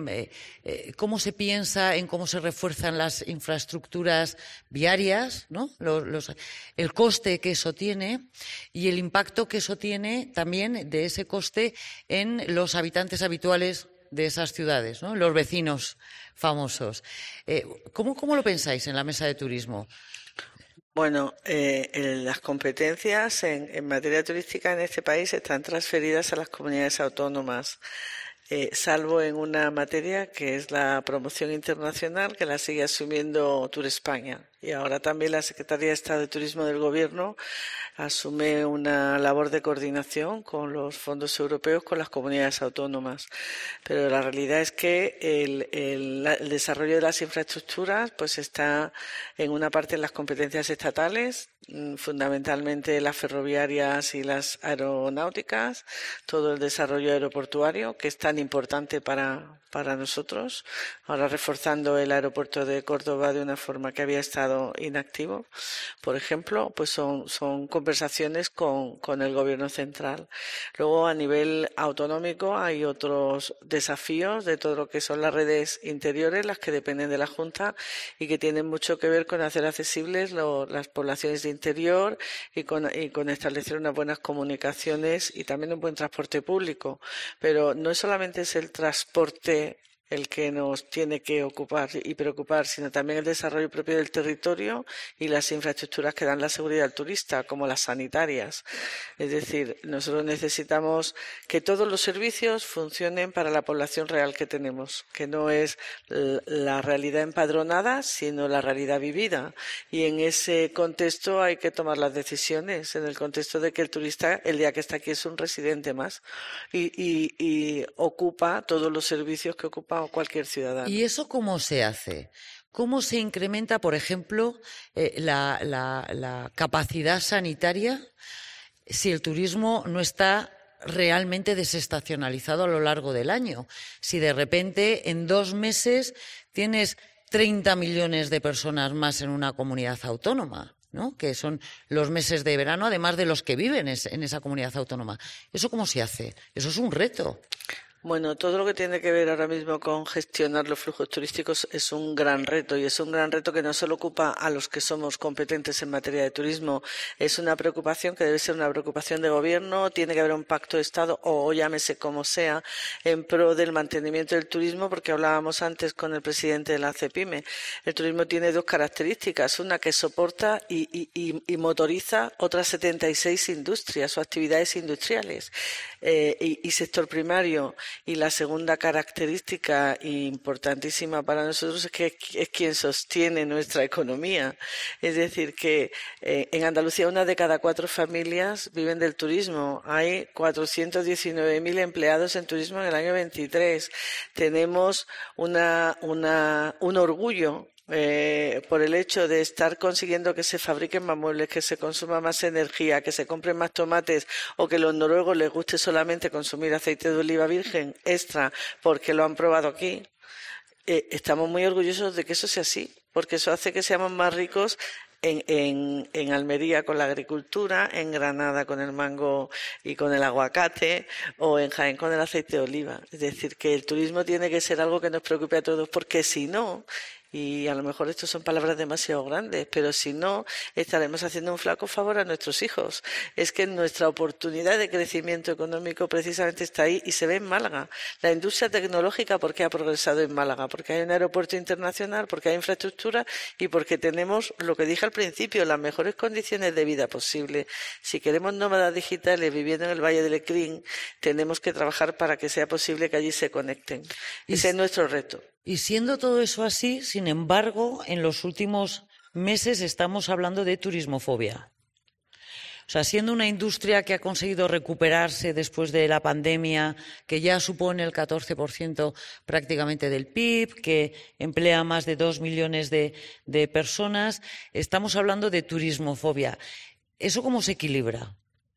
se piensa en cómo se refuerzan las infraestructuras viarias, ¿no? El coste que eso tiene y el impacto que eso tiene también de ese coste en los habitantes habituales de esas ciudades, ¿no? Los vecinos famosos. ¿Cómo lo pensáis en la mesa de turismo? Bueno, las competencias en materia turística en este país están transferidas a las comunidades autónomas, salvo en una materia que es la promoción internacional, que la sigue asumiendo Tour España. y ahora también la Secretaría de Estado de Turismo del Gobierno asume una labor de coordinación con los fondos europeos, con las comunidades autónomas. Pero la realidad es que el desarrollo de las infraestructuras pues está en una parte en las competencias estatales, fundamentalmente las ferroviarias y las aeronáuticas, todo el desarrollo aeroportuario, que es tan importante para nosotros, ahora reforzando el aeropuerto de Córdoba de una forma que había estado inactivo, por ejemplo, pues son conversaciones con el Gobierno central. Luego, a nivel autonómico, hay otros desafíos de todo lo que son las redes interiores, las que dependen de la Junta y que tienen mucho que ver con hacer accesibles las poblaciones de interior y con establecer unas buenas comunicaciones y también un buen transporte público. Pero no solamente es el transporte el que nos tiene que ocupar y preocupar, sino también el desarrollo propio del territorio y las infraestructuras que dan la seguridad al turista, como las sanitarias. Es decir, nosotros necesitamos que todos los servicios funcionen para la población real que tenemos, que no es la realidad empadronada, sino la realidad vivida. Y en ese contexto hay que tomar las decisiones, en el contexto de que el turista, el día que está aquí, es un residente más y ocupa todos los servicios que ocupa cualquier ciudadano. ¿Y eso cómo se hace? ¿Cómo se incrementa, por ejemplo, la capacidad sanitaria si el turismo no está realmente desestacionalizado a lo largo del año? Si de repente en 2 meses tienes 30 millones de personas más en una comunidad autónoma, ¿no? Que son los meses de verano, además de los que viven en esa comunidad autónoma. ¿Eso cómo se hace? Eso es un reto. Bueno, todo lo que tiene que ver ahora mismo con gestionar los flujos turísticos es un gran reto, y es un gran reto que no solo ocupa a los que somos competentes en materia de turismo, es una preocupación que debe ser una preocupación de gobierno, tiene que haber un pacto de Estado o llámese como sea en pro del mantenimiento del turismo, porque hablábamos antes con el presidente de la CEPIME. El turismo tiene 2 características, una que soporta y motoriza otras 76 industrias o actividades industriales y sector primario. Y la segunda característica importantísima para nosotros es que es quien sostiene nuestra economía. Es decir, que en Andalucía 1 de cada 4 familias viven del turismo. Hay 419.000 empleados en turismo en el año 23. Tenemos un orgullo por el hecho de estar consiguiendo que se fabriquen más muebles, que se consuma más energía, que se compren más tomates, o que a los noruegos les guste solamente consumir aceite de oliva virgen extra porque lo han probado aquí. Estamos muy orgullosos de que eso sea así, porque eso hace que seamos más ricos en Almería con la agricultura, en Granada con el mango y con el aguacate, o en Jaén con el aceite de oliva. Es decir, que el turismo tiene que ser algo que nos preocupe a todos, porque si no, y a lo mejor esto son palabras demasiado grandes, pero si no, estaremos haciendo un flaco favor a nuestros hijos. Es que nuestra oportunidad de crecimiento económico precisamente está ahí y se ve en Málaga. La industria tecnológica, ¿por qué ha progresado en Málaga? Porque hay un aeropuerto internacional, porque hay infraestructura y porque tenemos, lo que dije al principio, las mejores condiciones de vida posible. Si queremos nómadas digitales viviendo en el Valle del Lecrín, tenemos que trabajar para que sea posible que allí se conecten. Ese es nuestro reto. Y siendo todo eso así, sin embargo, en los últimos meses estamos hablando de turismofobia. O sea, siendo una industria que ha conseguido recuperarse después de la pandemia, que ya supone el 14% prácticamente del PIB, que emplea más de 2 millones de personas, estamos hablando de turismofobia. ¿Eso cómo se equilibra?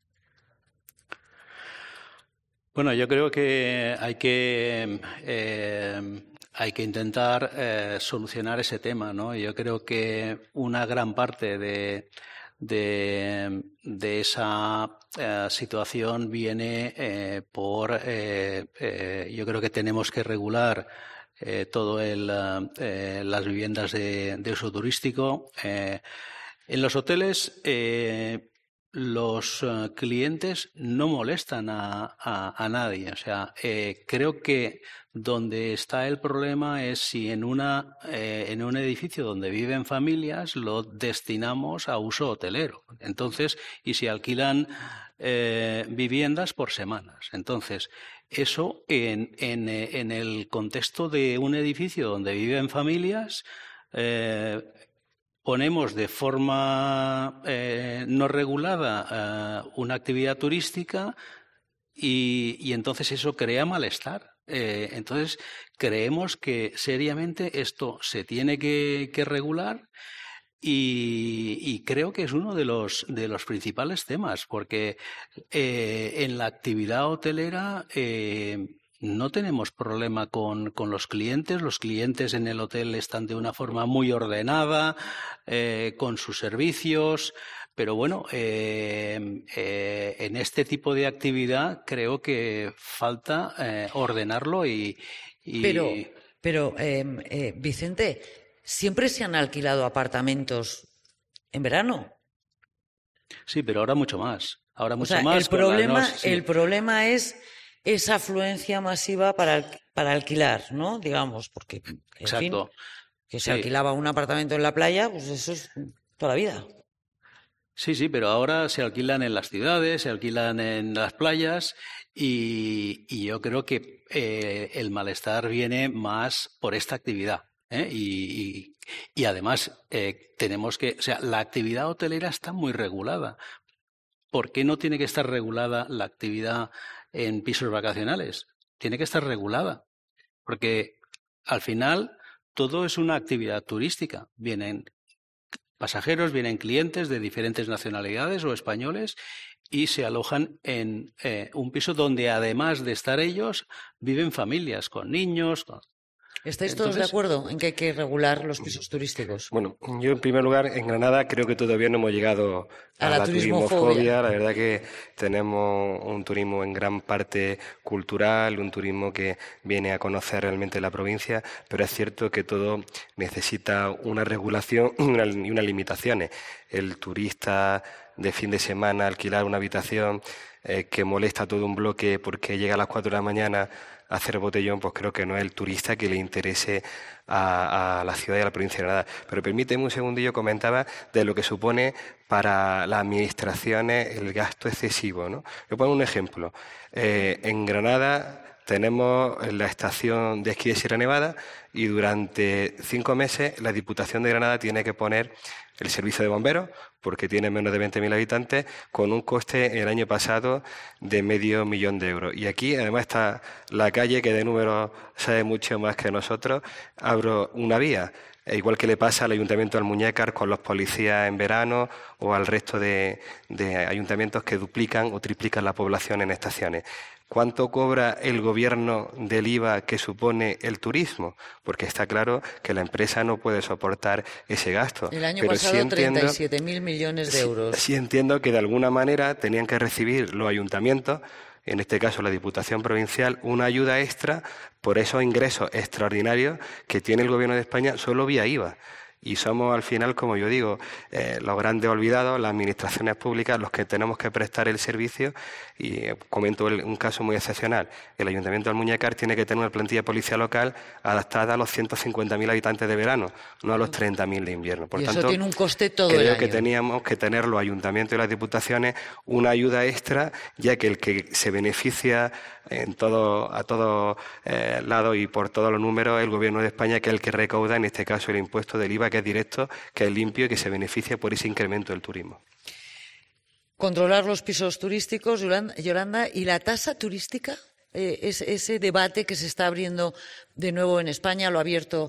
Bueno, yo creo que hay que intentar solucionar ese tema, ¿no? Yo creo que una gran parte de esa situación viene yo creo que tenemos que regular todo las viviendas de uso turístico. En los hoteles los clientes no molestan a nadie. O sea, creo que donde está el problema es si en un edificio donde viven familias lo destinamos a uso hotelero. Entonces, y si alquilan viviendas por semanas. Entonces, eso en el contexto de un edificio donde viven familias ponemos de forma no regulada una actividad turística y entonces eso crea malestar. Entonces creemos que seriamente esto se tiene que regular y creo que es uno de los principales temas, porque en la actividad hotelera no tenemos problema con los clientes en el hotel están de una forma muy ordenada, con sus servicios, pero bueno, en este tipo de actividad creo que falta ordenarlo Pero Vicente, ¿siempre se han alquilado apartamentos en verano? Sí, pero ahora mucho más. Ahora mucho o sea, más. El problema es esa afluencia masiva para alquilar, ¿no? Digamos, porque en fin, que se alquilaba un apartamento en la playa, pues eso es toda la vida. Sí, pero ahora se alquilan en las ciudades, se alquilan en las playas y yo creo que el malestar viene más por esta actividad. Y además tenemos que, o sea, la actividad hotelera está muy regulada. ¿Por qué no tiene que estar regulada la actividad en pisos vacacionales? Tiene que estar regulada, porque al final todo es una actividad turística. Vienen pasajeros, vienen clientes de diferentes nacionalidades o españoles y se alojan en un piso donde además de estar ellos, viven familias con niños. ¿Estáis todos de acuerdo en que hay que regular los pisos turísticos? Bueno, yo en primer lugar, en Granada creo que todavía no hemos llegado a la turismofobia. La verdad que tenemos un turismo en gran parte cultural, un turismo que viene a conocer realmente la provincia, pero es cierto que todo necesita una regulación y unas limitaciones. El turista de fin de semana alquilar una habitación que molesta a todo un bloque porque llega a las 4 de la mañana a hacer botellón, pues creo que no es el turista que le interese a la ciudad y a la provincia de Granada. Pero permíteme un segundillo, comentaba de lo que supone para las administraciones el gasto excesivo, ¿no? Yo pongo un ejemplo. En Granada tenemos la estación de esquí de Sierra Nevada y durante 5 meses la Diputación de Granada tiene que poner el servicio de bomberos, porque tiene menos de 20.000 habitantes, con un coste el año pasado de $500.000 euros. Y aquí, además, está la calle, que de números sabe mucho más que nosotros, abro una vía. Igual que le pasa al Ayuntamiento de Almuñécar con los policías en verano o al resto de ayuntamientos que duplican o triplican la población en estaciones. ¿Cuánto cobra el gobierno del IVA que supone el turismo? Porque está claro que la empresa no puede soportar ese gasto. El año pasado, 37.000 millones de euros. Sí entiendo que de alguna manera tenían que recibir los ayuntamientos, en este caso la Diputación Provincial, una ayuda extra por esos ingresos extraordinarios que tiene el Gobierno de España solo vía IVA. Y somos al final, como yo digo, los grandes olvidados, las administraciones públicas, los que tenemos que prestar el servicio. Y comento un caso muy excepcional. El Ayuntamiento de Almuñécar tiene que tener una plantilla de policía local adaptada a los 150.000 habitantes de verano, no a los 30.000 de invierno. Por y tanto, eso tiene un coste todo el año. Creo que teníamos que tener los ayuntamientos y las diputaciones una ayuda extra, ya que el que se beneficia a todos lados y por todos los números el Gobierno de España, que es el que recauda, en este caso, el impuesto del IVA, que es directo, que es limpio y que se beneficia por ese incremento del turismo. Controlar los pisos turísticos, Yolanda, y la tasa turística, ese debate que se está abriendo de nuevo en España, lo ha abierto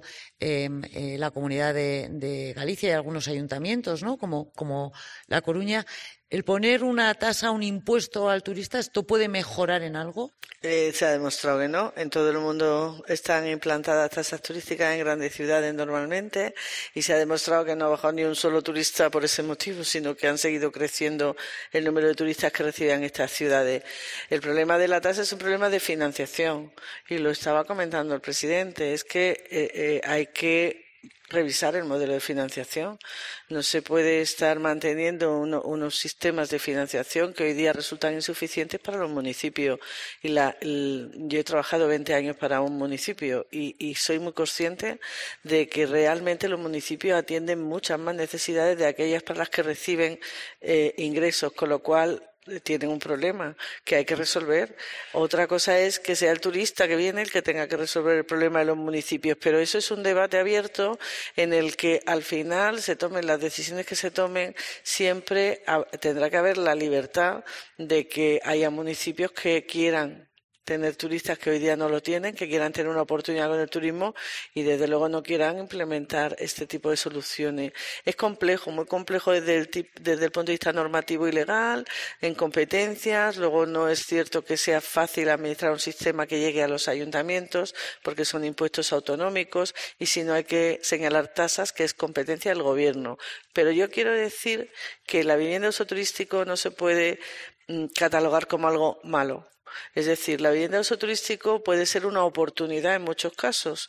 la Comunidad de Galicia y algunos ayuntamientos, ¿no? Como La Coruña. ¿El poner una tasa, un impuesto al turista, esto puede mejorar en algo? Se ha demostrado que no. En todo el mundo están implantadas tasas turísticas en grandes ciudades normalmente y se ha demostrado que no ha bajado ni un solo turista por ese motivo, sino que han seguido creciendo el número de turistas que reciben estas ciudades. El problema de la tasa es un problema de financiación y lo estaba comentando el presidente, es que hay que revisar el modelo de financiación. No se puede estar manteniendo unos sistemas de financiación que hoy día resultan insuficientes para los municipios. Yo he trabajado 20 años para un municipio y soy muy consciente de que realmente los municipios atienden muchas más necesidades de aquellas para las que reciben ingresos, con lo cual tienen un problema que hay que resolver. Otra cosa es que sea el turista que viene el que tenga que resolver el problema de los municipios, pero eso es un debate abierto en el que al final se tomen las decisiones que se tomen, siempre tendrá que haber la libertad de que haya municipios que quieran tener turistas que hoy día no lo tienen, que quieran tener una oportunidad con el turismo y desde luego no quieran implementar este tipo de soluciones. Es complejo, muy complejo desde el punto de vista normativo y legal, en competencias. Luego no es cierto que sea fácil administrar un sistema que llegue a los ayuntamientos porque son impuestos autonómicos y si no hay que señalar tasas que es competencia del gobierno. Pero yo quiero decir que la vivienda de uso turístico no se puede catalogar como algo malo. Es decir, la vivienda de uso turístico puede ser una oportunidad en muchos casos,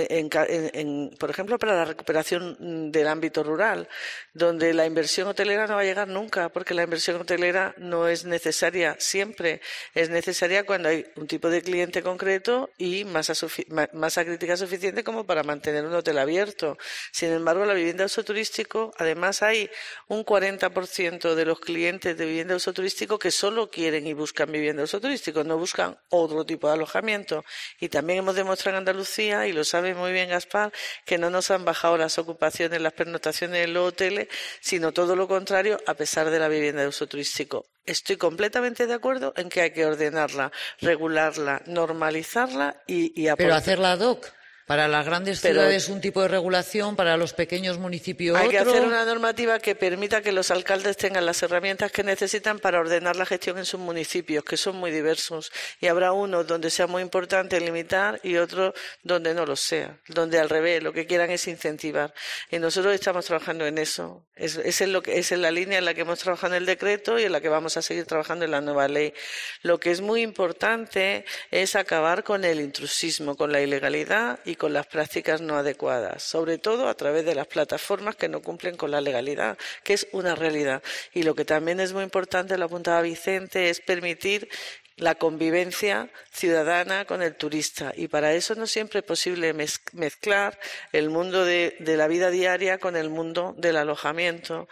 por ejemplo, para la recuperación del ámbito rural, donde la inversión hotelera no va a llegar nunca, porque la inversión hotelera no es necesaria siempre, es necesaria cuando hay un tipo de cliente concreto y masa crítica suficiente como para mantener un hotel abierto. Sin embargo, la vivienda de uso turístico, además hay un 40% de los clientes de vivienda de uso turístico que solo quieren y buscan vivienda de uso turístico, no buscan otro tipo de alojamiento. Y también hemos demostrado en Andalucía, y lo sabe muy bien Gaspar, que no nos han bajado las ocupaciones, las pernoctaciones en los hoteles, sino todo lo contrario, a pesar de la vivienda de uso turístico. Estoy completamente de acuerdo en que hay que ordenarla, regularla, normalizarla y aportar. Pero hacerla ad hoc. Para las grandes ciudades un tipo de regulación, para los pequeños municipios otro. Hay que hacer una normativa que permita que los alcaldes tengan las herramientas que necesitan para ordenar la gestión en sus municipios, que son muy diversos. Y habrá unos donde sea muy importante limitar y otros donde no lo sea, donde al revés, lo que quieran es incentivar. Y nosotros estamos trabajando en eso. Es en la línea en la que hemos trabajado en el decreto y en la que vamos a seguir trabajando en la nueva ley. Lo que es muy importante es acabar con el intrusismo, con la ilegalidad y con las prácticas no adecuadas, sobre todo a través de las plataformas que no cumplen con la legalidad, que es una realidad. Y lo que también es muy importante, lo apuntaba Vicente, es permitir la convivencia ciudadana con el turista. Y para eso no siempre es posible mezclar el mundo de la vida diaria con el mundo del alojamiento.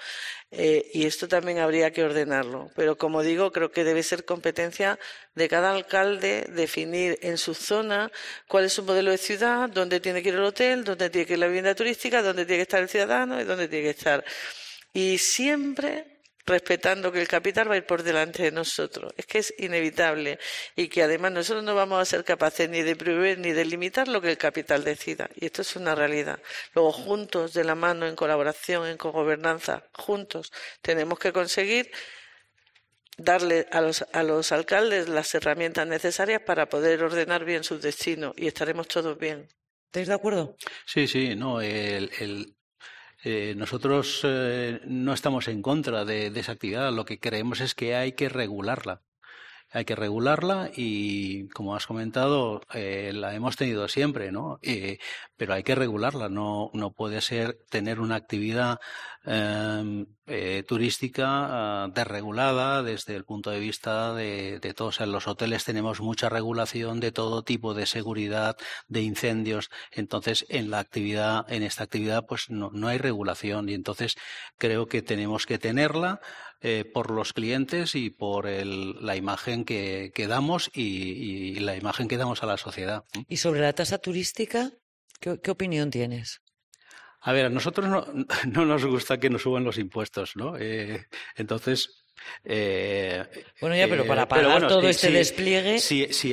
Y esto también habría que ordenarlo. Pero como digo, creo que debe ser competencia de cada alcalde definir en su zona cuál es su modelo de ciudad, dónde tiene que ir el hotel, dónde tiene que ir la vivienda turística, dónde tiene que estar el ciudadano y dónde tiene que estar. Y siempre respetando que el capital va a ir por delante de nosotros. Es que es inevitable y que además nosotros no vamos a ser capaces ni de prohibir ni de limitar lo que el capital decida. Y esto es una realidad. Luego, juntos, de la mano, en colaboración, en cogobernanza, juntos, tenemos que conseguir darle a los alcaldes las herramientas necesarias para poder ordenar bien sus destinos y estaremos todos bien. ¿Estáis de acuerdo? Sí, no, nosotros no estamos en contra de esa actividad, lo que creemos es que hay que regularla. Hay que regularla y, como has comentado, la hemos tenido siempre, ¿no? Pero hay que regularla, no puede ser tener una actividad turística desregulada desde el punto de vista de todo. O sea, en los hoteles tenemos mucha regulación de todo tipo de seguridad, de incendios. Entonces, en esta actividad, pues no hay regulación y entonces creo que tenemos que tenerla por los clientes y por la imagen que damos y la imagen que damos a la sociedad. ¿Y sobre la tasa turística, qué opinión tienes? A ver, a nosotros no nos gusta que nos suban los impuestos, ¿no? Entonces... bueno, ya, pero para pagar todo este despliegue... Si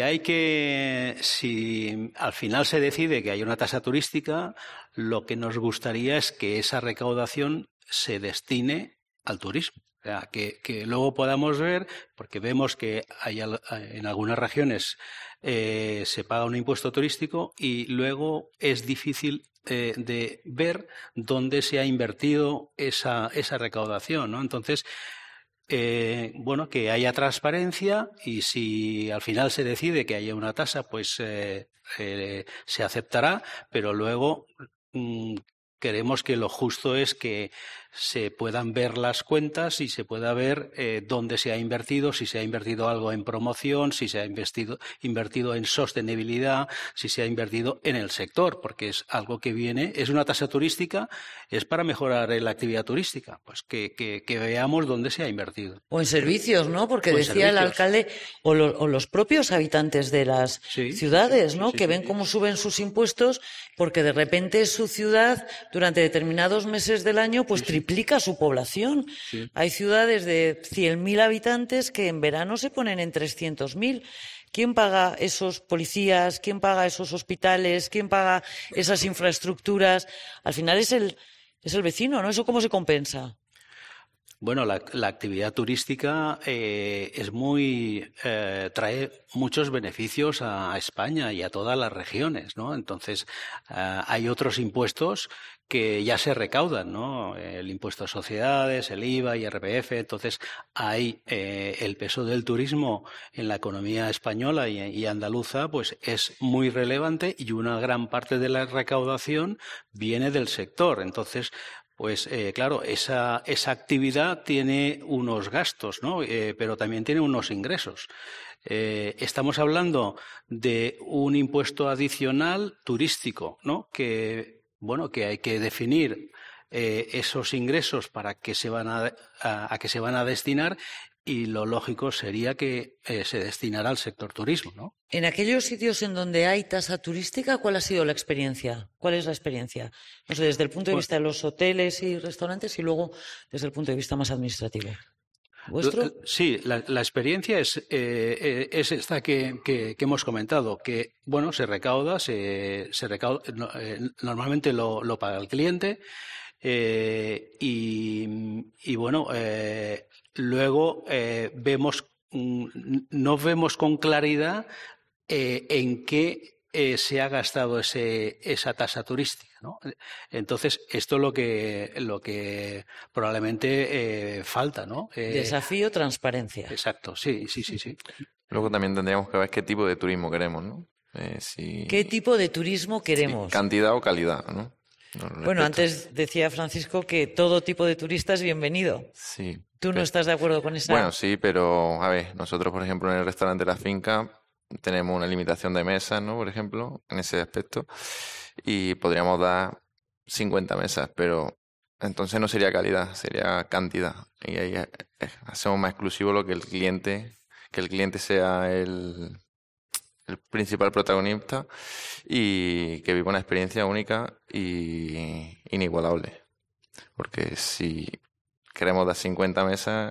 al final se decide que hay una tasa turística, lo que nos gustaría es que esa recaudación se destine al turismo. O sea, que luego podamos ver, porque vemos que en algunas regiones se paga un impuesto turístico y luego es difícil de ver dónde se ha invertido esa recaudación, ¿no? Entonces, que haya transparencia y si al final se decide que haya una tasa, pues se aceptará, pero luego creemos que lo justo es que se puedan ver las cuentas y se pueda ver dónde se ha invertido, si se ha invertido algo en promoción, si se ha invertido en sostenibilidad, si se ha invertido en el sector, porque es algo que viene, es una tasa turística, es para mejorar la actividad turística, pues que veamos dónde se ha invertido. O en servicios, ¿no? Porque decía el alcalde, o los propios habitantes de las ciudades, ¿no? Que ven cómo suben sus impuestos porque de repente su ciudad durante determinados meses del año pues triplica su población. Sí. Hay ciudades de 100.000 habitantes que en verano se ponen en 300.000. ¿Quién paga esos policías? ¿Quién paga esos hospitales? ¿Quién paga esas infraestructuras? Al final es el vecino, ¿no? ¿Eso cómo se compensa? Bueno, la actividad turística trae muchos beneficios a España y a todas las regiones, ¿no? Entonces, hay otros impuestos que ya se recaudan, ¿no? El impuesto a sociedades, el IVA, IRPF. Entonces, hay el peso del turismo en la economía española y andaluza, pues es muy relevante y una gran parte de la recaudación viene del sector. Entonces, pues claro, esa actividad tiene unos gastos, ¿no? Pero también tiene unos ingresos. Estamos hablando de un impuesto adicional turístico, ¿no? Que hay que definir esos ingresos para qué se van a qué se van a destinar. Y lo lógico sería que se destinara al sector turismo, ¿no? En aquellos sitios en donde hay tasa turística, ¿cuál ha sido la experiencia? ¿Cuál es la experiencia? No sé, desde el punto de vista de los hoteles y restaurantes y luego desde el punto de vista más administrativo. ¿Vuestro? Sí, la experiencia es esta que hemos comentado, que bueno, se recauda, normalmente lo paga el cliente y bueno, luego no vemos con claridad en qué se ha gastado esa tasa turística, ¿no? Entonces, esto es lo que probablemente falta, ¿no? Desafío, transparencia. Exacto, sí. Luego también tendríamos que ver qué tipo de turismo queremos, ¿no? ¿Qué tipo de turismo queremos? Cantidad o calidad, ¿no? Bueno, antes decía Francisco que todo tipo de turista es bienvenido. Sí. ¿Tú no estás de acuerdo con esa? Bueno, sí, pero a ver, nosotros, por ejemplo, en el restaurante La Finca tenemos una limitación de mesas, ¿no? Por ejemplo, en ese aspecto, y podríamos dar 50 mesas, pero entonces no sería calidad, sería cantidad. Y ahí hacemos más exclusivo lo que el cliente sea el principal protagonista y que viva una experiencia única y inigualable. Porque si queremos dar 50 mesas,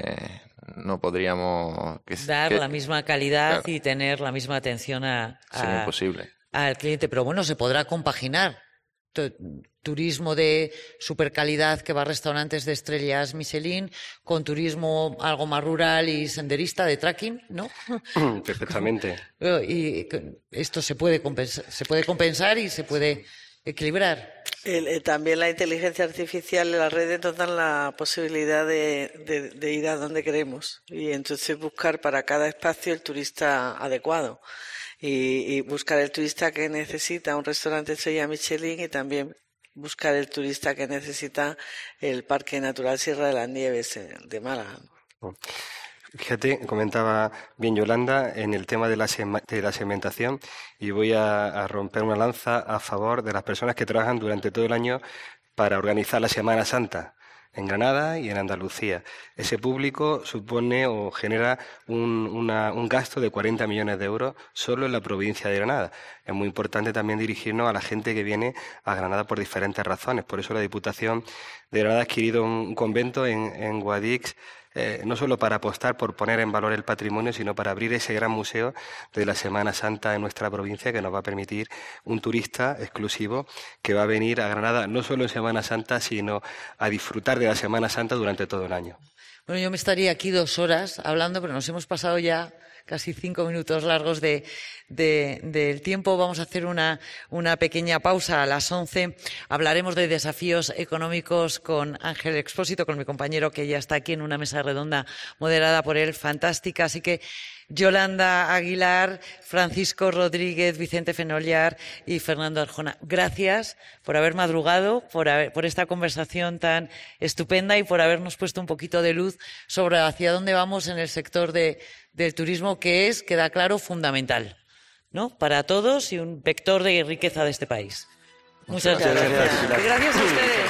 no podríamos dar la misma calidad, claro, y tener la misma atención sería imposible al cliente. Pero bueno, se podrá compaginar turismo de supercalidad que va a restaurantes de estrellas Michelin con turismo algo más rural y senderista de trekking, ¿no? Perfectamente. Y esto se puede compensar y se puede equilibrar. También la inteligencia artificial y las redes nos dan la posibilidad de ir a donde queremos y entonces buscar para cada espacio el turista adecuado y buscar el turista que necesita un restaurante estrella Michelin y también buscar el turista que necesita el Parque Natural Sierra de las Nieves de Málaga. Fíjate, comentaba bien Yolanda en el tema de la segmentación y voy a romper una lanza a favor de las personas que trabajan durante todo el año para organizar la Semana Santa en Granada y en Andalucía. Ese público supone o genera un gasto de 40 millones de euros solo en la provincia de Granada. Es muy importante también dirigirnos a la gente que viene a Granada por diferentes razones. Por eso la Diputación de Granada ha adquirido un convento en Guadix, no solo para apostar por poner en valor el patrimonio, sino para abrir ese gran museo de la Semana Santa en nuestra provincia que nos va a permitir un turista exclusivo que va a venir a Granada no solo en Semana Santa, sino a disfrutar de la Semana Santa durante todo el año. Bueno, yo me estaría aquí 2 horas hablando, pero nos hemos pasado ya casi 5 minutos largos del tiempo. Vamos a hacer una pequeña pausa. A las 11 hablaremos de desafíos económicos con Ángel Expósito, con mi compañero que ya está aquí en una mesa redonda moderada por él, fantástica. Así que Yolanda Aguilar, Francisco Rodríguez, Vicente Fenollar y Fernando Arjona. Gracias por haber madrugado, por esta conversación tan estupenda y por habernos puesto un poquito de luz sobre hacia dónde vamos en el sector del turismo, que es, queda claro, fundamental, ¿no?, para todos y un vector de riqueza de este país. Muchas gracias. Gracias a ustedes.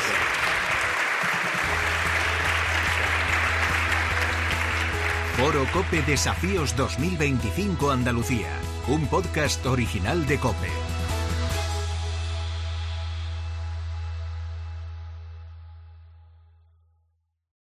Foro COPE Desafíos 2025 Andalucía, un podcast original de COPE.